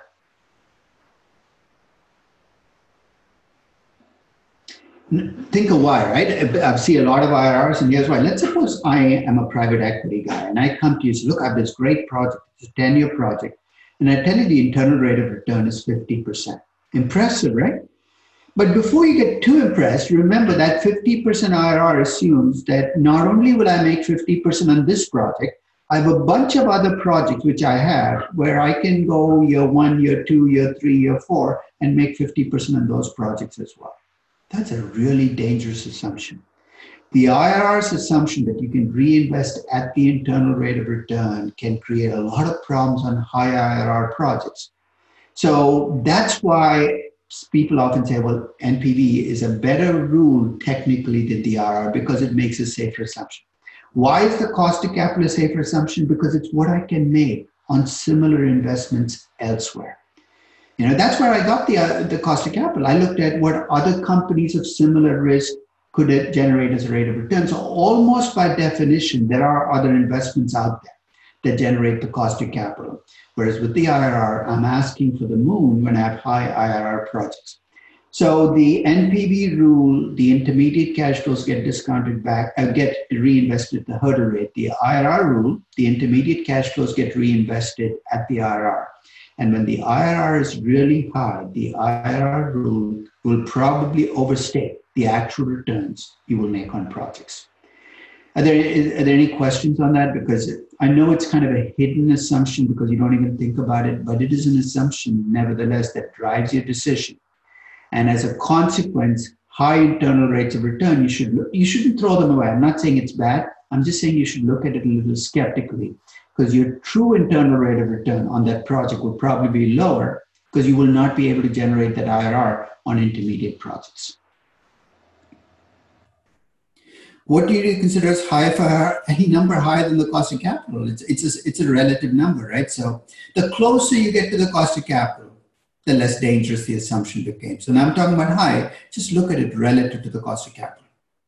Think of why, right? I see a lot of IRRs, and here's why. Let's suppose I am a private equity guy, and I come to you and say, look, I have this great project, it's a 10-year project, and I tell you the internal rate of return is 50%. Impressive, right? But before you get too impressed, remember that 50% IRR assumes that not only will I make 50% on this project, I have a bunch of other projects which I have where I can go year 1, year 2, year 3, year 4, and make 50% on those projects as well. That's a really dangerous assumption. The IRR's assumption that you can reinvest at the internal rate of return can create a lot of problems on high IRR projects. So that's why people often say, well, NPV is a better rule technically than the IRR because it makes a safer assumption. Why is the cost of capital a safer assumption? Because it's what I can make on similar investments elsewhere. You know, that's where I got the cost of capital. I looked at what other companies of similar risk could generate as a rate of return. So almost by definition, there are other investments out there that generate the cost of capital. Whereas with the IRR, I'm asking for the moon when I have high IRR projects. So the NPV rule, the intermediate cash flows get discounted back, get reinvested at the hurdle rate. The IRR rule, the intermediate cash flows get reinvested at the IRR. And when the IRR is really high, the IRR rule will probably overstate the actual returns you will make on projects. Are there any questions on that? Because I know it's kind of a hidden assumption because you don't even think about it, but it is an assumption nevertheless that drives your decision. And as a consequence, high internal rates of return, you shouldn't throw them away. I'm not saying it's bad. I'm just saying you should look at it a little skeptically because your true internal rate of return on that project will probably be lower because you will not be able to generate that IRR on intermediate projects. What do you consider as high for any number higher than the cost of capital? It's a relative number, right? So the closer you get to the cost of capital, the less dangerous the assumption became. So now I'm talking about high, just look at it relative to the cost of capital.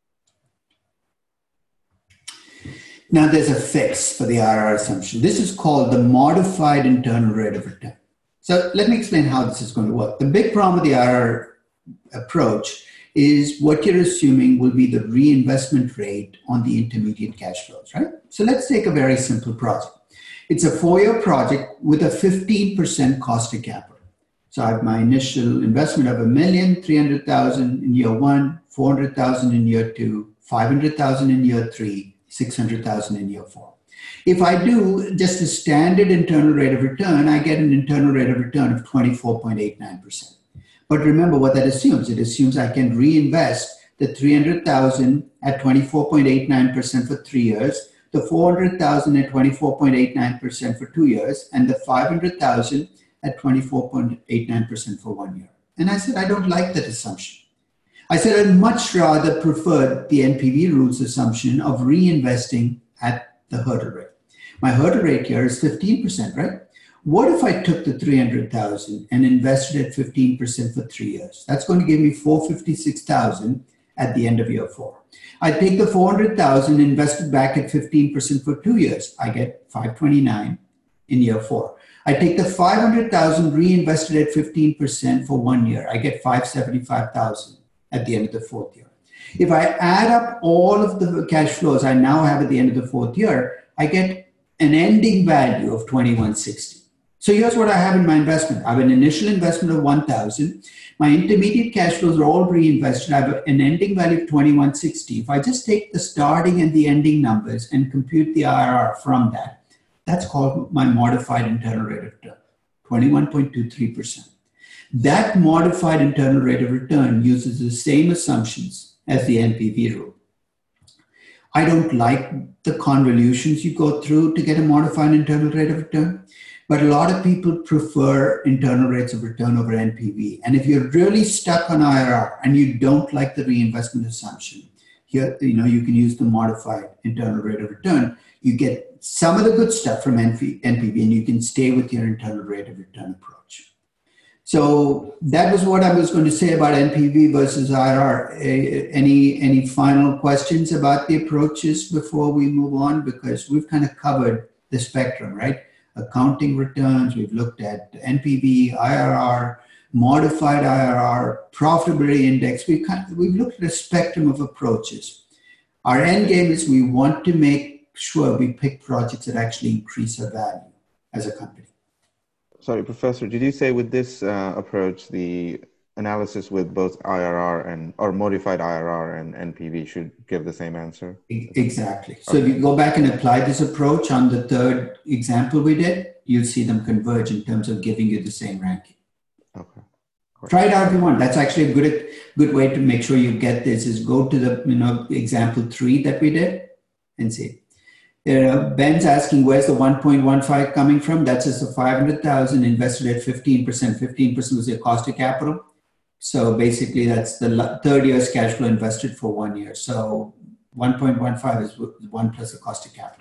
Now there's a fix for the IRR assumption. This is called the modified internal rate of return. So let me explain how this is going to work. The big problem with the IRR approach is what you're assuming will be the reinvestment rate on the intermediate cash flows, right? So let's take a very simple project. It's a 4-year project with a 15% cost of capital. So I have my initial investment of $1,300,000 in year 1, $400,000 in year 2, $500,000 in year 3, $600,000 in year 4. If I do just a standard internal rate of return, I get an internal rate of return of 24.89%. But remember what that assumes. It assumes I can reinvest the $300,000 at 24.89% for 3 years, the $400,000 at 24.89% for 2 years, and the $500,000 at 24.89% for 1 year. And I said, I don't like that assumption. I said, I'd much rather prefer the NPV rules assumption of reinvesting at the hurdle rate. My hurdle rate here is 15%, right? What if I took the $300,000 and invested at 15% for 3 years? That's going to give me $456,000 at the end of year 4. I take the $400,000 invested back at 15% for 2 years. I get $529,000 in year 4. I take the $500,000 reinvested at 15% for 1 year. I get $575,000 at the end of the 4th year. If I add up all of the cash flows I now have at the end of the 4th year, I get an ending value of $2,160. So here's what I have in my investment. I have an initial investment of $1,000. My intermediate cash flows are all reinvested. I have an ending value of $2,160. If I just take the starting and the ending numbers and compute the IRR from that, that's called my modified internal rate of return, 21.23%. That modified internal rate of return uses the same assumptions as the NPV rule. I don't like the convolutions you go through to get a modified internal rate of return, but a lot of people prefer internal rates of return over NPV. And if you're really stuck on IRR and you don't like the reinvestment assumption, here, you can use the modified internal rate of return. You get some of the good stuff from NPV and you can stay with your internal rate of return approach. So that was what I was going to say about NPV versus IRR. Any final questions about the approaches before we move on? Because we've kind of covered the spectrum, right? Accounting returns, we've looked at NPV, IRR, modified IRR, profitability index. We've looked at a spectrum of approaches. Our end game is we want to make sure we pick projects that actually increase our value as a company. Sorry, Professor, did you say with this approach, the analysis with both IRR or modified IRR and NPV should give the same answer? Exactly. So if you go back and apply this approach on the third example we did, you'll see them converge in terms of giving you the same ranking. Okay. Try it out if you want. That's actually a good way to make sure you get this is go to the example 3 that we did and see. Ben's asking where's the 1.15 coming from? That's just the 500,000 invested at 15%. 15% was your cost of capital. So basically, that's the third year's cash flow invested for 1 year. So 1.15 is 1 plus the cost of capital.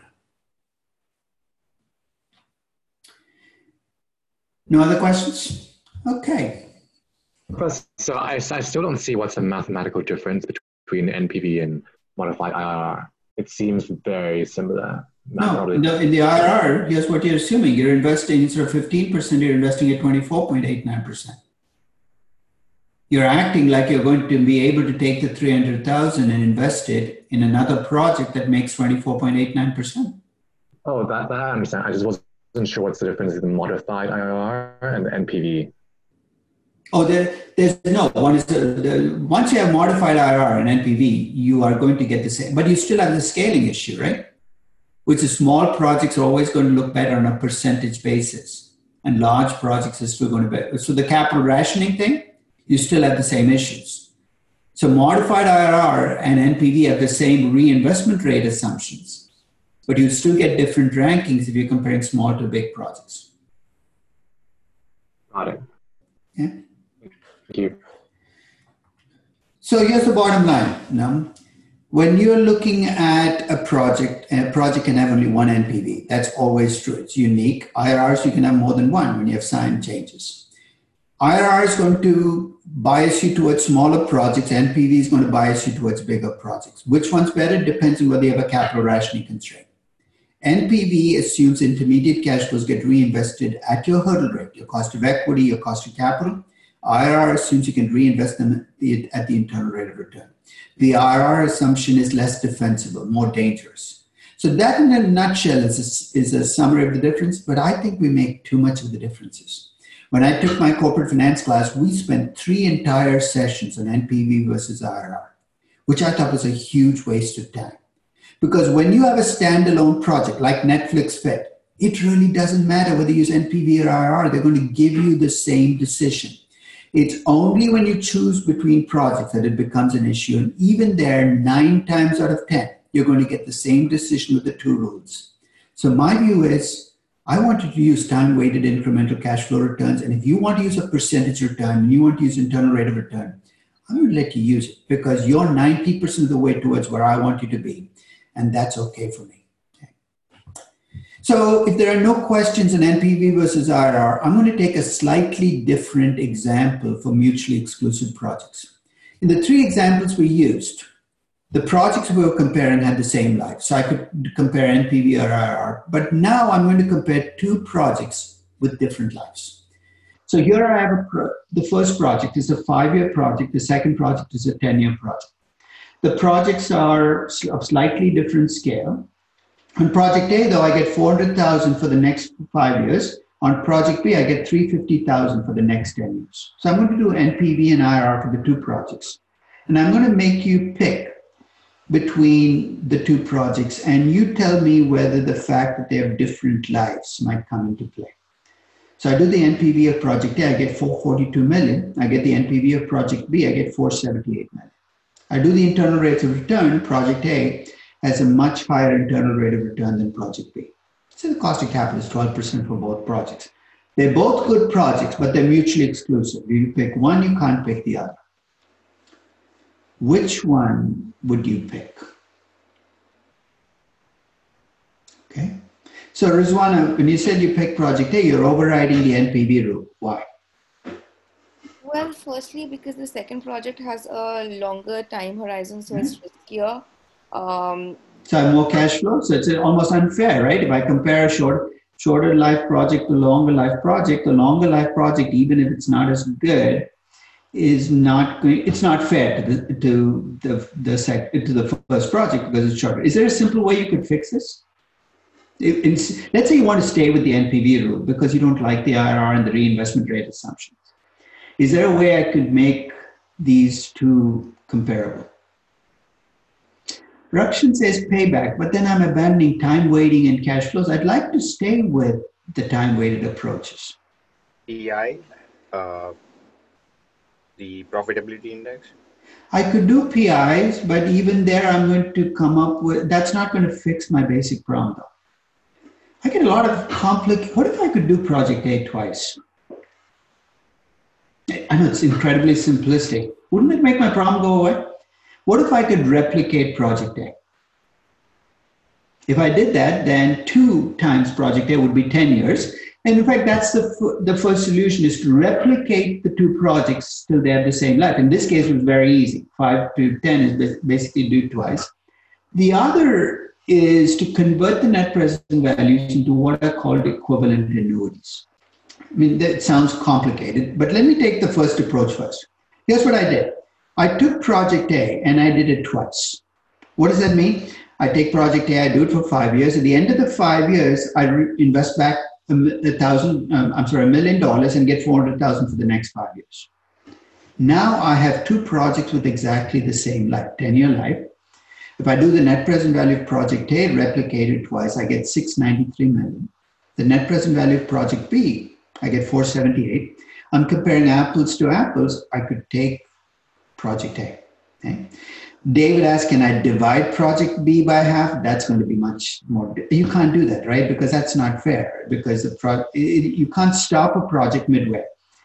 No other questions? Okay. So I still don't see what's the mathematical difference between NPV and modified IRR. It seems very similar. No, in the IRR, here's what you're assuming. You're investing, instead of 15%, you're investing at 24.89%. You're acting like you're going to be able to take the 300,000 and invest it in another project that makes 24.89%. Oh, that I understand. I just wasn't sure what's the difference between modified IRR and NPV. Oh, there's no one. Is once you have modified IRR and NPV, you are going to get the same, but you still have the scaling issue, right? Which is small projects are always going to look better on a percentage basis, and large projects are still going to be better. So the capital rationing thing, you still have the same issues. So modified IRR and NPV have the same reinvestment rate assumptions, but you still get different rankings if you're comparing small to big projects. Got it. Yeah. Thank you. So here's the bottom line. Now, when you're looking at a project can have only one NPV. That's always true. It's unique. IRRs, you can have more than one when you have sign changes. IRR is going to bias you towards smaller projects. NPV is going to bias you towards bigger projects. Which one's better depends on whether you have a capital rationing constraint. NPV assumes intermediate cash flows get reinvested at your hurdle rate, your cost of equity, your cost of capital. IRR assumes you can reinvest them at the internal rate of return. The IRR assumption is less defensible, more dangerous. So that in a nutshell is a summary of the difference, but I think we make too much of the differences. When I took my corporate finance class, we spent 3 entire sessions on NPV versus IRR, which I thought was a huge waste of time. Because when you have a standalone project like Netflix Fit, it really doesn't matter whether you use NPV or IRR, they're going to give you the same decision. It's only when you choose between projects that it becomes an issue. And even there, 9 times out of 10, you're going to get the same decision with the 2 rules. So my view is, I want you to use time-weighted incremental cash flow returns. And if you want to use a percentage return and you want to use internal rate of return, I'm going to let you use it because you're 90% of the way towards where I want you to be. And that's okay for me. Okay. So if there are no questions on NPV versus IRR, I'm going to take a slightly different example for mutually exclusive projects. In the 3 examples we used, the projects we were comparing had the same life. So I could compare NPV or IRR. But now I'm going to compare 2 projects with different lives. So here I have the first project is a 5-year project. The second project is a 10-year project. The projects are of slightly different scale. On project A, though, I get 400,000 for the next 5 years. On project B, I get 350,000 for the next 10 years. So I'm going to do NPV and IRR for the 2 projects. And I'm going to make you pick between the 2 projects, and you tell me whether the fact that they have different lives might come into play. So I do the NPV of project A, I get 442 million. I get the NPV of project B, I get 478 million. I do the internal rates of return. Project A has a much higher internal rate of return than project B. So the cost of capital is 12% for both projects. They're both good projects, but they're mutually exclusive. You pick one, you can't pick the other. Which one would you pick? Okay. So Rizwana, when you said you pick project A, you're overriding the NPV rule. Why? Well, firstly, because the second project has a longer time horizon, so it's riskier. So I have more cash flow, so it's almost unfair, right? If I compare a shorter life project to longer life project, the longer life project, even if it's not as good, is not going. It's not fair to the first project because it's shorter. Is there a simple way you could fix this? Let's say you want to stay with the NPV rule because you don't like the IRR and the reinvestment rate assumptions. Is there a way I could make these 2 comparable? Rakshan says payback, but then I'm abandoning time weighting and cash flows. I'd like to stay with the time weighted approaches. PI, the profitability index. I could do PIs, but even there I'm going to come up with, that's not going to fix my basic problem though. I get a lot of what if I could do project A twice? I know it's incredibly simplistic. Wouldn't it make my problem go away? What if I could replicate project A? If I did that, then 2 times project A would be 10 years. And in fact, that's the first solution, is to replicate the 2 projects till they have the same life. In this case, it was very easy. 5 to 10 is basically do twice. The other is to convert the net present values into what are called equivalent annuities. I mean, that sounds complicated, but let me take the first approach first. Here's what I did. I took project A and I did it twice. What does that mean? I take project A, I do it for 5 years. At the end of the 5 years, I invest back $1 million and get 400,000 for the next 5 years. Now I have 2 projects with exactly the same life, 10-year life. If I do the net present value of project A, replicate it twice, I get 693 million. The net present value of project B, I get 478. I'm comparing apples to apples. I could take project A. Okay? David asked, can I divide project B by half? That's going to be much more. You can't do that, right? Because that's not fair, because you can't stop a project midway.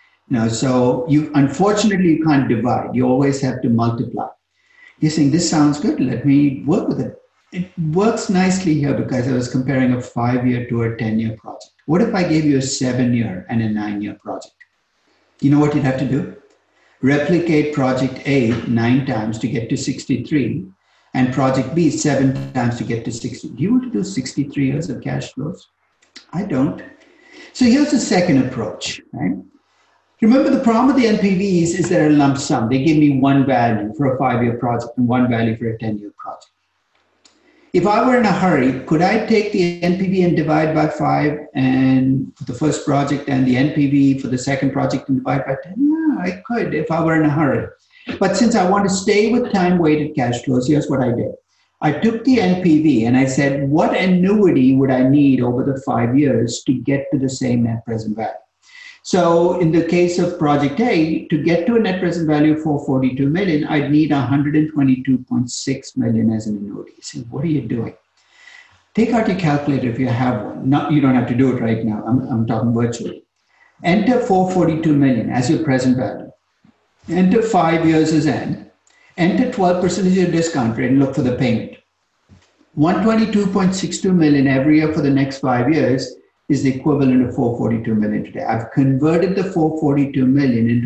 So unfortunately, you can't divide. You always have to multiply. You're saying, this sounds good. Let me work with it. It works nicely here because I was comparing a 5-year to a 10-year project. What if I gave you a 7-year and a 9-year project? You know what you'd have to do? Replicate project A 9 times to get to 63 and project B 7 times to get to 60. Do you want to do 63 years of cash flows? I don't. So here's the second approach, right? Remember, the problem with the NPVs is they're a lump sum. They give me one value for a 5-year project and one value for a 10-year project. If I were in a hurry, could I take the NPV and divide by 5 and for the first project and the NPV for the second project and divide by 10? Yeah, I could if I were in a hurry. But since I want to stay with time-weighted cash flows, here's what I did. I took the NPV and I said, what annuity would I need over the 5 years to get to the same net present value? So in the case of project A, to get to a net present value of 442 million, I'd need 122.6 million as an annuity. So what are you doing? Take out your calculator if you have one. You don't have to do it right now. I'm talking virtually. Enter 442 million as your present value. Enter 5 years as N. Enter 12% as your discount rate and look for the payment. 122.62 million every year for the next 5 years is the equivalent of 442 million today. I've converted the 442 million into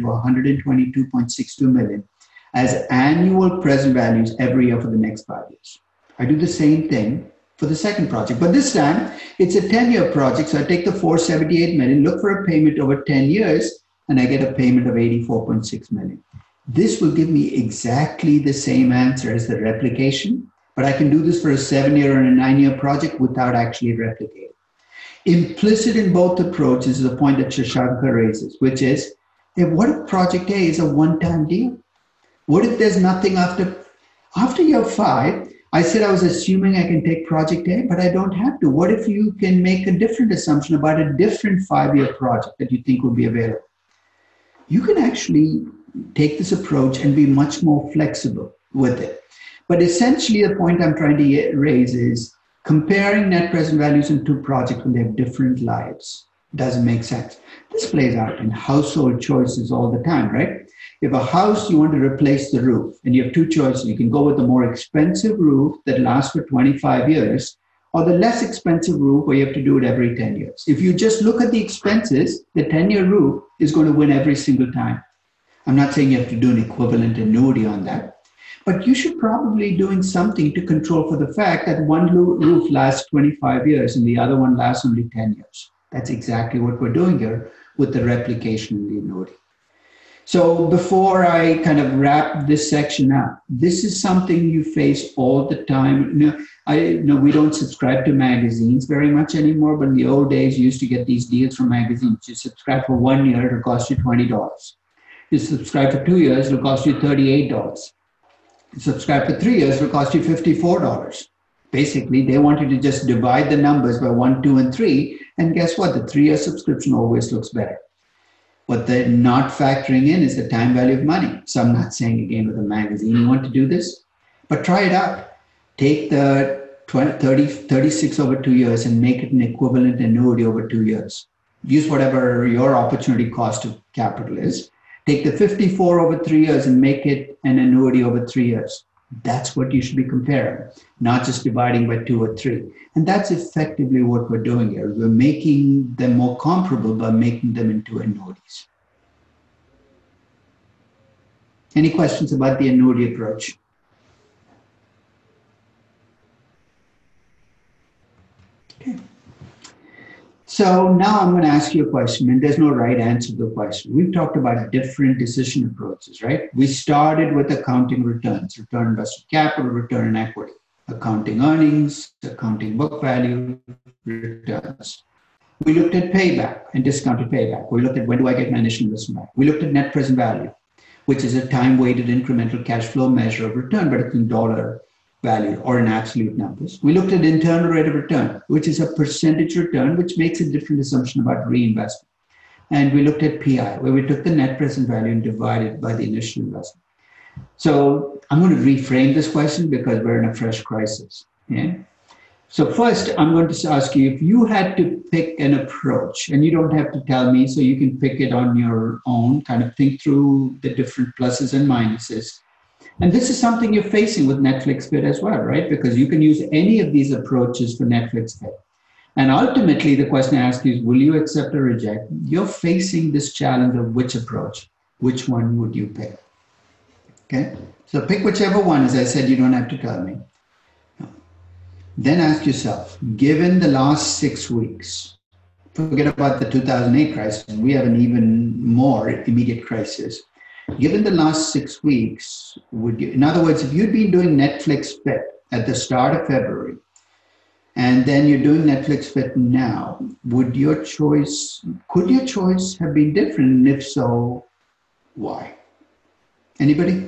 122.62 million as annual present values every year for the next 5 years. I do the same thing for the second project, but this time it's a 10-year project. So I take the 478 million, look for a payment over 10 years, and I get a payment of 84.6 million. This will give me exactly the same answer as the replication, but I can do this for a 7-year and a 9-year project without actually replicating. Implicit in both approaches is a point that Shashanka raises, which is, what if project A is a one-time deal? What if there's nothing after year 5? I said I was assuming I can take project A, but I don't have to. What if you can make a different assumption about a different 5-year project that you think will be available? You can actually take this approach and be much more flexible with it. But essentially, the point I'm trying to raise is, comparing net present values in 2 projects when they have different lives doesn't make sense. This plays out in household choices all the time, right? If a house, you want to replace the roof, and you have 2 choices. You can go with the more expensive roof that lasts for 25 years, or the less expensive roof where you have to do it every 10 years. If you just look at the expenses, the 10-year roof is going to win every single time. I'm not saying you have to do an equivalent annuity on that. But you should probably be doing something to control for the fact that one roof lasts 25 years and the other one lasts only 10 years. That's exactly what we're doing here with the replication and the annuity. So before I kind of wrap this section up, this is something you face all the time. We don't subscribe to magazines very much anymore, but in the old days, you used to get these deals from magazines. You subscribe for 1 year, it'll cost you $20. You subscribe for 2 years, it'll cost you $38. Subscribe for 3 years, it'll cost you $54. Basically, they want you to just divide the numbers by 1, 2, and 3. And guess what? The 3-year subscription always looks better. What they're not factoring in is the time value of money. So I'm not saying again with a magazine, you want to do this, but try it out. Take the 36 over 2 years and make it an equivalent annuity over 2 years. Use whatever your opportunity cost of capital is. Take the 54 over 3 years and make it an annuity over 3 years. That's what you should be comparing, not just dividing by 2 or 3. And that's effectively what we're doing here. We're making them more comparable by making them into annuities. Any questions about the annuity approach? Okay. So now I'm going to ask you a question, and there's no right answer to the question. We've talked about different decision approaches, right? We started with accounting returns, return on invested capital, return on equity, accounting earnings, accounting book value, returns. We looked at payback and discounted payback. We looked at when do I get my initial investment back. We looked at net present value, which is a time-weighted incremental cash flow measure of return, but it's in dollar value or in absolute numbers. We looked at internal rate of return, which is a percentage return, which makes a different assumption about reinvestment. And we looked at PI, where we took the net present value and divided by the initial investment. So I'm going to reframe this question because we're in a fresh crisis. Yeah? So first, I'm going to ask you, if you had to pick an approach, and you don't have to tell me, so you can pick it on your own, kind of think through the different pluses and minuses. And this is something you're facing with Netflix Fit as well, right? Because you can use any of these approaches for Netflix Fit. And ultimately, the question I ask you is, will you accept or reject? You're facing this challenge of which approach. Which one would you pick? Okay? So pick whichever one. As I said, you don't have to tell me. Then ask yourself, given the last 6 weeks, forget about the 2008 crisis, we have an even more immediate crisis. Given the last 6 weeks, would you, in other words, if you'd been doing Netflix Fit at the start of February, and then you're doing Netflix Fit now, could your choice have been different? And if so, why? Anybody?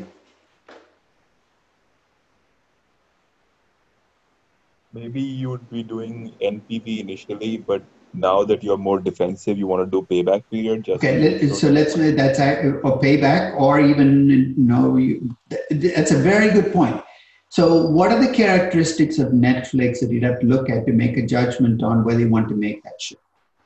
Maybe you would be doing NPV initially, but now that you're more defensive, you want to do payback period. Just okay, so let's say that's a payback, or even that's a very good point. So what are the characteristics of Netflix that you'd have to look at to make a judgment on whether you want to make that shift?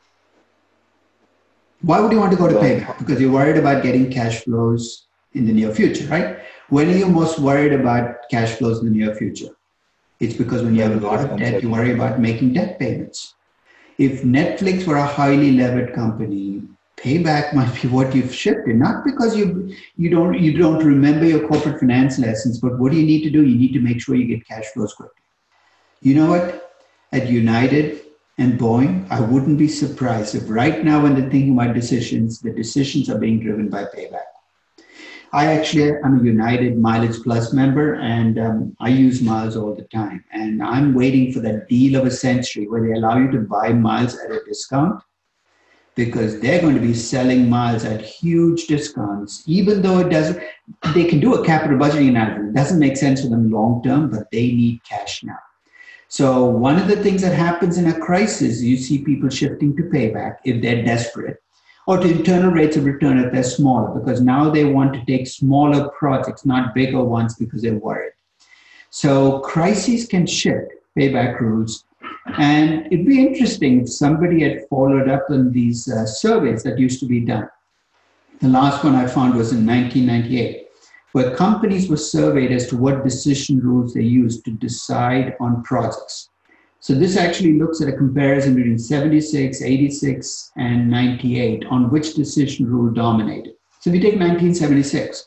Why would you want to go to payback? Because you're worried about getting cash flows in the near future, right? When are you most worried about cash flows in the near future? It's because when you have a lot of debt, you worry about making debt payments. If Netflix were a highly levered company, payback might be what you've shifted, not because you don't remember your corporate finance lessons, but what do you need to do? You need to make sure you get cash flows quickly. You know what? At United and Boeing, I wouldn't be surprised if right now when they're thinking about decisions, the decisions are being driven by payback. I actually am a United Mileage Plus member, and I use miles all the time. And I'm waiting for that deal of a century where they allow you to buy miles at a discount, because they're going to be selling miles at huge discounts, even though they can do a capital budgeting analysis. It doesn't make sense for them long term, but they need cash now. So one of the things that happens in a crisis, you see people shifting to payback if they're desperate, or to internal rates of return if they're smaller, because now they want to take smaller projects, not bigger ones, because they're worried. So crises can shift payback rules. And it'd be interesting if somebody had followed up on these surveys that used to be done. The last one I found was in 1998, where companies were surveyed as to what decision rules they used to decide on projects. So this actually looks at a comparison between 76, 86, and 98 on which decision rule dominated. So if you take 1976,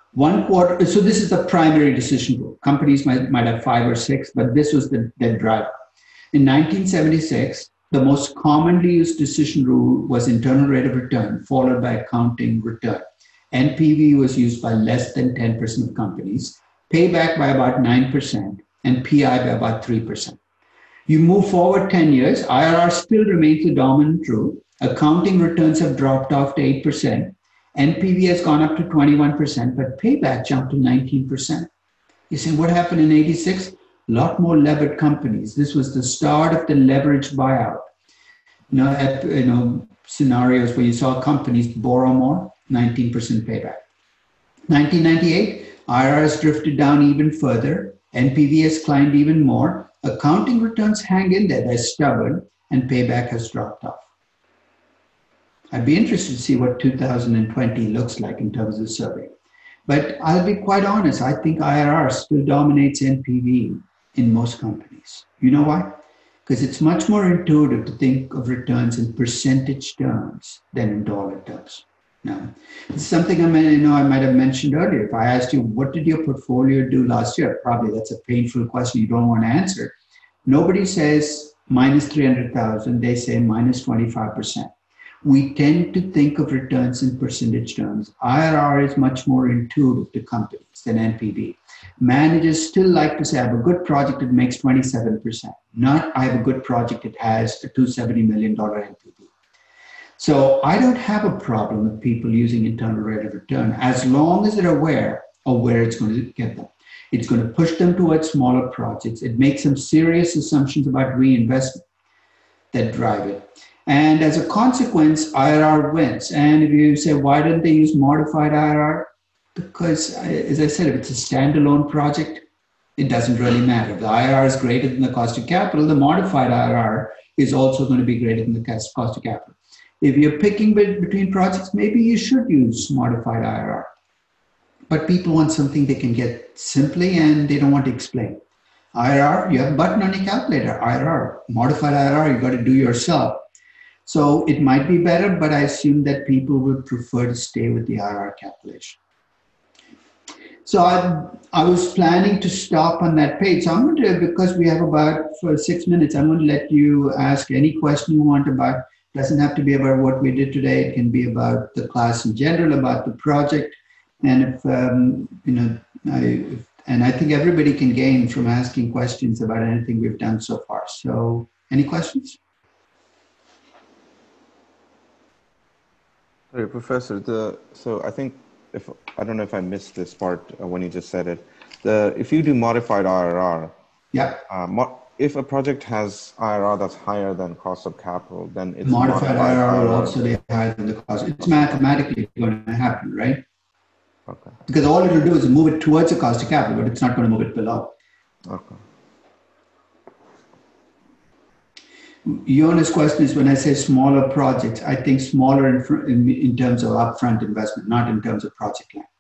so this is the primary decision rule. Companies might have 5 or 6, but this was the driver. In 1976, the most commonly used decision rule was internal rate of return, followed by accounting return. NPV was used by less than 10% of companies, payback by about 9%, and PI by about 3%. You move forward 10 years, IRR still remains the dominant rule. Accounting returns have dropped off to 8%. NPV has gone up to 21%, but payback jumped to 19%. You say, what happened in 86? A lot more levered companies. This was the start of the leveraged buyout. Scenarios where you saw companies borrow more, 19% payback. 1998, IRR has drifted down even further. NPV has climbed even more. Accounting returns hang in there, they're stubborn, and payback has dropped off. I'd be interested to see what 2020 looks like in terms of the survey. But I'll be quite honest, I think IRR still dominates NPV in most companies. You know why? Because it's much more intuitive to think of returns in percentage terms than in dollar terms. Now, it's something I might have mentioned earlier. If I asked you, what did your portfolio do last year? Probably that's a painful question you don't want to answer. Nobody says minus 300,000, they say minus 25%. We tend to think of returns in percentage terms. IRR is much more intuitive to companies than NPV. Managers still like to say, I have a good project that makes 27%, not I have a good project that has a $270 million NPV. So I don't have a problem with people using internal rate of return as long as they're aware of where it's going to get them. It's going to push them towards smaller projects. It makes some serious assumptions about reinvestment that drive it. And as a consequence, IRR wins. And if you say, why don't they use modified IRR? Because, as I said, if it's a standalone project, it doesn't really matter. If the IRR is greater than the cost of capital, the modified IRR is also going to be greater than the cost of capital. If you're picking between projects, maybe you should use modified IRR. But people want something they can get simply and they don't want to explain. IRR, you have a button on your calculator, IRR. Modified IRR, you got to do yourself. So it might be better, but I assume that people would prefer to stay with the IRR calculation. So I was planning to stop on that page. So I'm going to, because we have about for 6 minutes, I'm going to let you ask any question you want about. It doesn't have to be about what we did today. It can be about the class in general, about the project. And if, and I think everybody can gain from asking questions about anything we've done so far. So any questions? Sorry, Professor, so I think, I don't know if I missed this part when you just said it. If you do modified IRR, yeah. If a project has IRR that's higher than cost of capital, then it's modified IRR will also be higher than the cost. It's mathematically going to happen, right? Okay. Because all it will do is move it towards the cost of capital, but it's not going to move it below. Okay. Yona's question is when I say smaller projects, I think smaller in terms of upfront investment, not in terms of project length.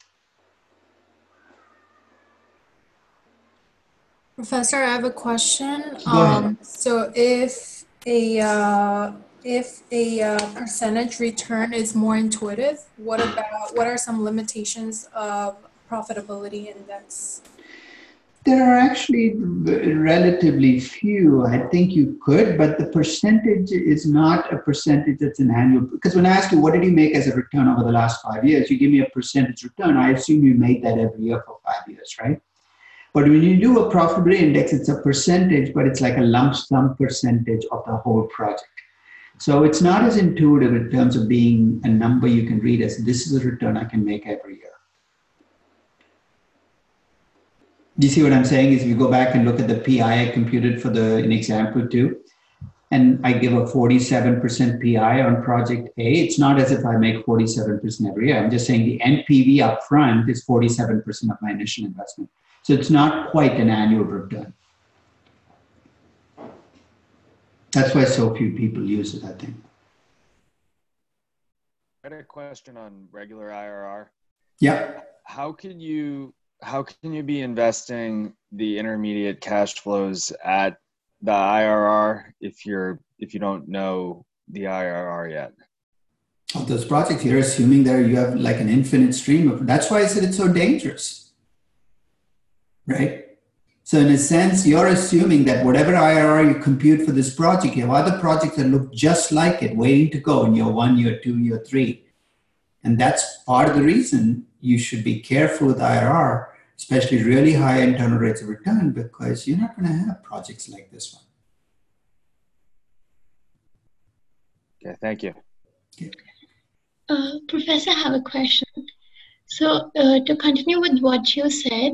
Professor, I have a question. Go ahead. So if a percentage return is more intuitive, what are some limitations of profitability index? There are actually relatively few. I think you could, but the percentage is not a percentage that's an annual. Because when I ask you, what did you make as a return over the last 5 years? You give me a percentage return. I assume you made that every year for 5 years, right? But when you do a profitability index, it's a percentage, but it's like a lump sum percentage of the whole project. So it's not as intuitive in terms of being a number you can read as this is a return I can make every year. Do you see what I'm saying? Is if you go back and look at the PI I computed for in example 2, and I give a 47% PI on project A, it's not as if I make 47% every year. I'm just saying the NPV upfront is 47% of my initial investment. So it's not quite an annual return. That's why so few people use it, I think. I had a question on regular IRR. Yeah. How can you be investing the intermediate cash flows at the IRR if you don't know the IRR yet? Of those projects, you're assuming that you have like an infinite stream of. That's why I said it's so dangerous, right? So in a sense, you're assuming that whatever IRR you compute for this project, you have other projects that look just like it, waiting to go in year 1, year 2, year 3. And that's part of the reason you should be careful with IRR, especially really high internal rates of return, because you're not going to have projects like this one. Okay, thank you. Okay. Professor, I have a question. So to continue with what you said,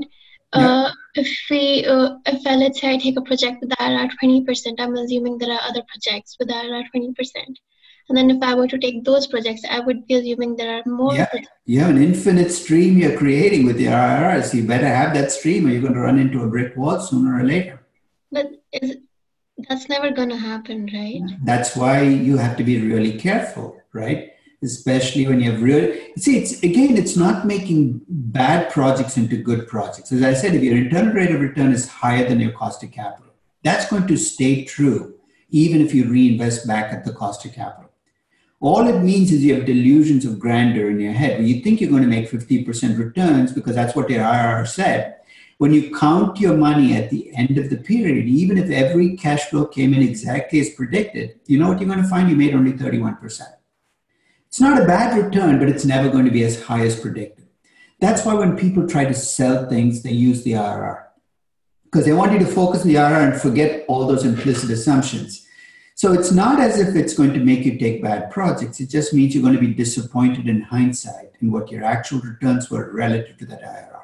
if let's say I take a project with IRR 20%, I'm assuming there are other projects with IRR 20%. And then if I were to take those projects, I would be assuming there are more. Yeah, you have an infinite stream you're creating with your IRRs. You better have that stream or you're going to run into a brick wall sooner or later. But that's never going to happen, right? That's why you have to be really careful, right? especially when you have it's not making bad projects into good projects. As I said, if your internal rate of return is higher than your cost of capital, that's going to stay true, even if you reinvest back at the cost of capital. All it means is you have delusions of grandeur in your head. When you think you're going to make 50% returns because that's what your IRR said, when you count your money at the end of the period, even if every cash flow came in exactly as predicted, you know what you're going to find? You made only 31%. It's not a bad return, but it's never going to be as high as predicted. That's why when people try to sell things, they use the IRR, because they want you to focus on the IRR and forget all those implicit assumptions. So it's not as if it's going to make you take bad projects. It just means you're going to be disappointed in hindsight in what your actual returns were relative to that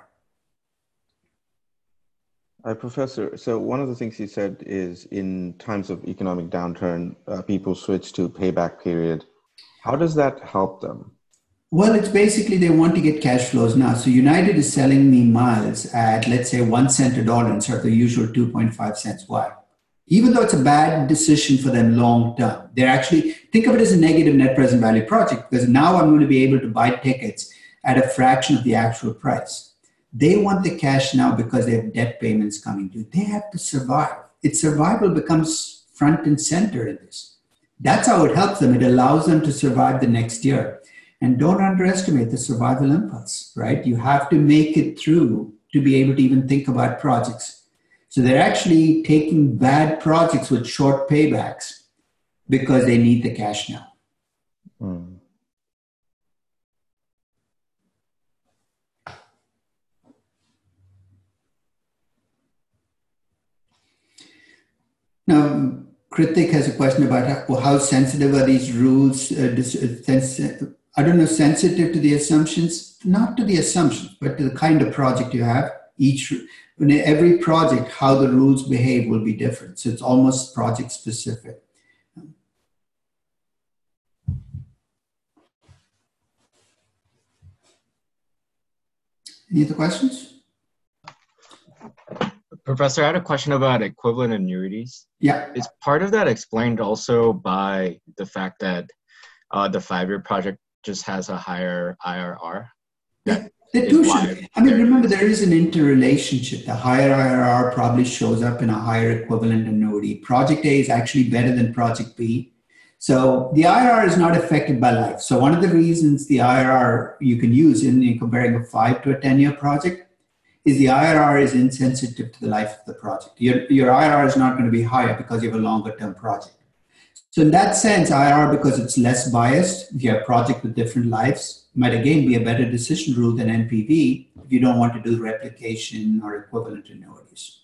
IRR. Professor, so one of the things you said is in times of economic downturn, people switch to payback period. How does that help them? Well, it's basically they want to get cash flows now. So United is selling me miles at, let's say, 1 cent a dollar instead of the usual 2.5 cents. Why? Even though it's a bad decision for them long term, they're actually, think of it as a negative net present value project, because now I'm going to be able to buy tickets at a fraction of the actual price. They want the cash now because they have debt payments coming due. They have to survive. Its survival becomes front and center in this. That's how it helps them. It allows them to survive the next year. And don't underestimate the survival impulse, right? You have to make it through to be able to even think about projects. So they're actually taking bad projects with short paybacks because they need the cash now. Mm. Now, Kritik has a question about how sensitive are these rules? I don't know, sensitive to the assumptions? Not to the assumptions, but to the kind of project you have. In every project, how the rules behave will be different. So it's almost project specific. Any other questions? Professor, I had a question about equivalent annuities. Yeah. Is part of that explained also by the fact that the 5-year project just has a higher IRR? Yeah, the two should. I mean, remember, there is an interrelationship. The higher IRR probably shows up in a higher equivalent annuity. Project A is actually better than Project B. So the IRR is not affected by life. So one of the reasons the IRR you can use in comparing a 5 to a 10-year project is the IRR is insensitive to the life of the project. Your IRR is not going to be higher because you have a longer term project. So in that sense, IRR, because it's less biased, if you have a project with different lives, might again be a better decision rule than NPV if you don't want to do replication or equivalent annuities.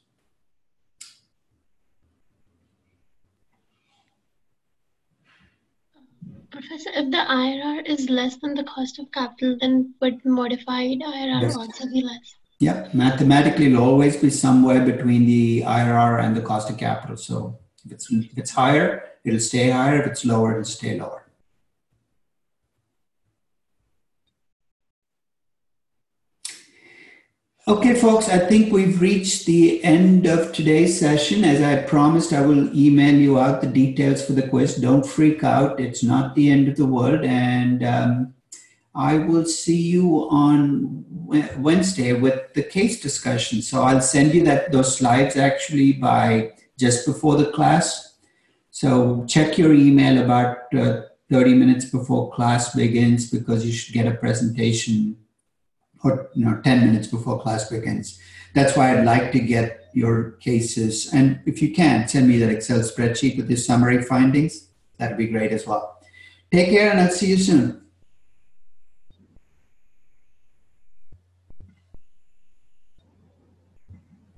Professor, if the IRR is less than the cost of capital, then would modified IRR also be less? Yeah, mathematically, it'll always be somewhere between the IRR and the cost of capital. So if it's higher, it'll stay higher. If it's lower, it'll stay lower. Okay, folks, I think we've reached the end of today's session. As I promised, I will email you out the details for the quiz. Don't freak out. It's not the end of the world. And I will see you on Wednesday with the case discussion. So I'll send you those slides actually by just before the class. So check your email about 30 minutes before class begins, because you should get a presentation or 10 minutes before class begins. That's why I'd like to get your cases. And if you can, send me that Excel spreadsheet with the summary findings. That'd be great as well. Take care, and I'll see you soon.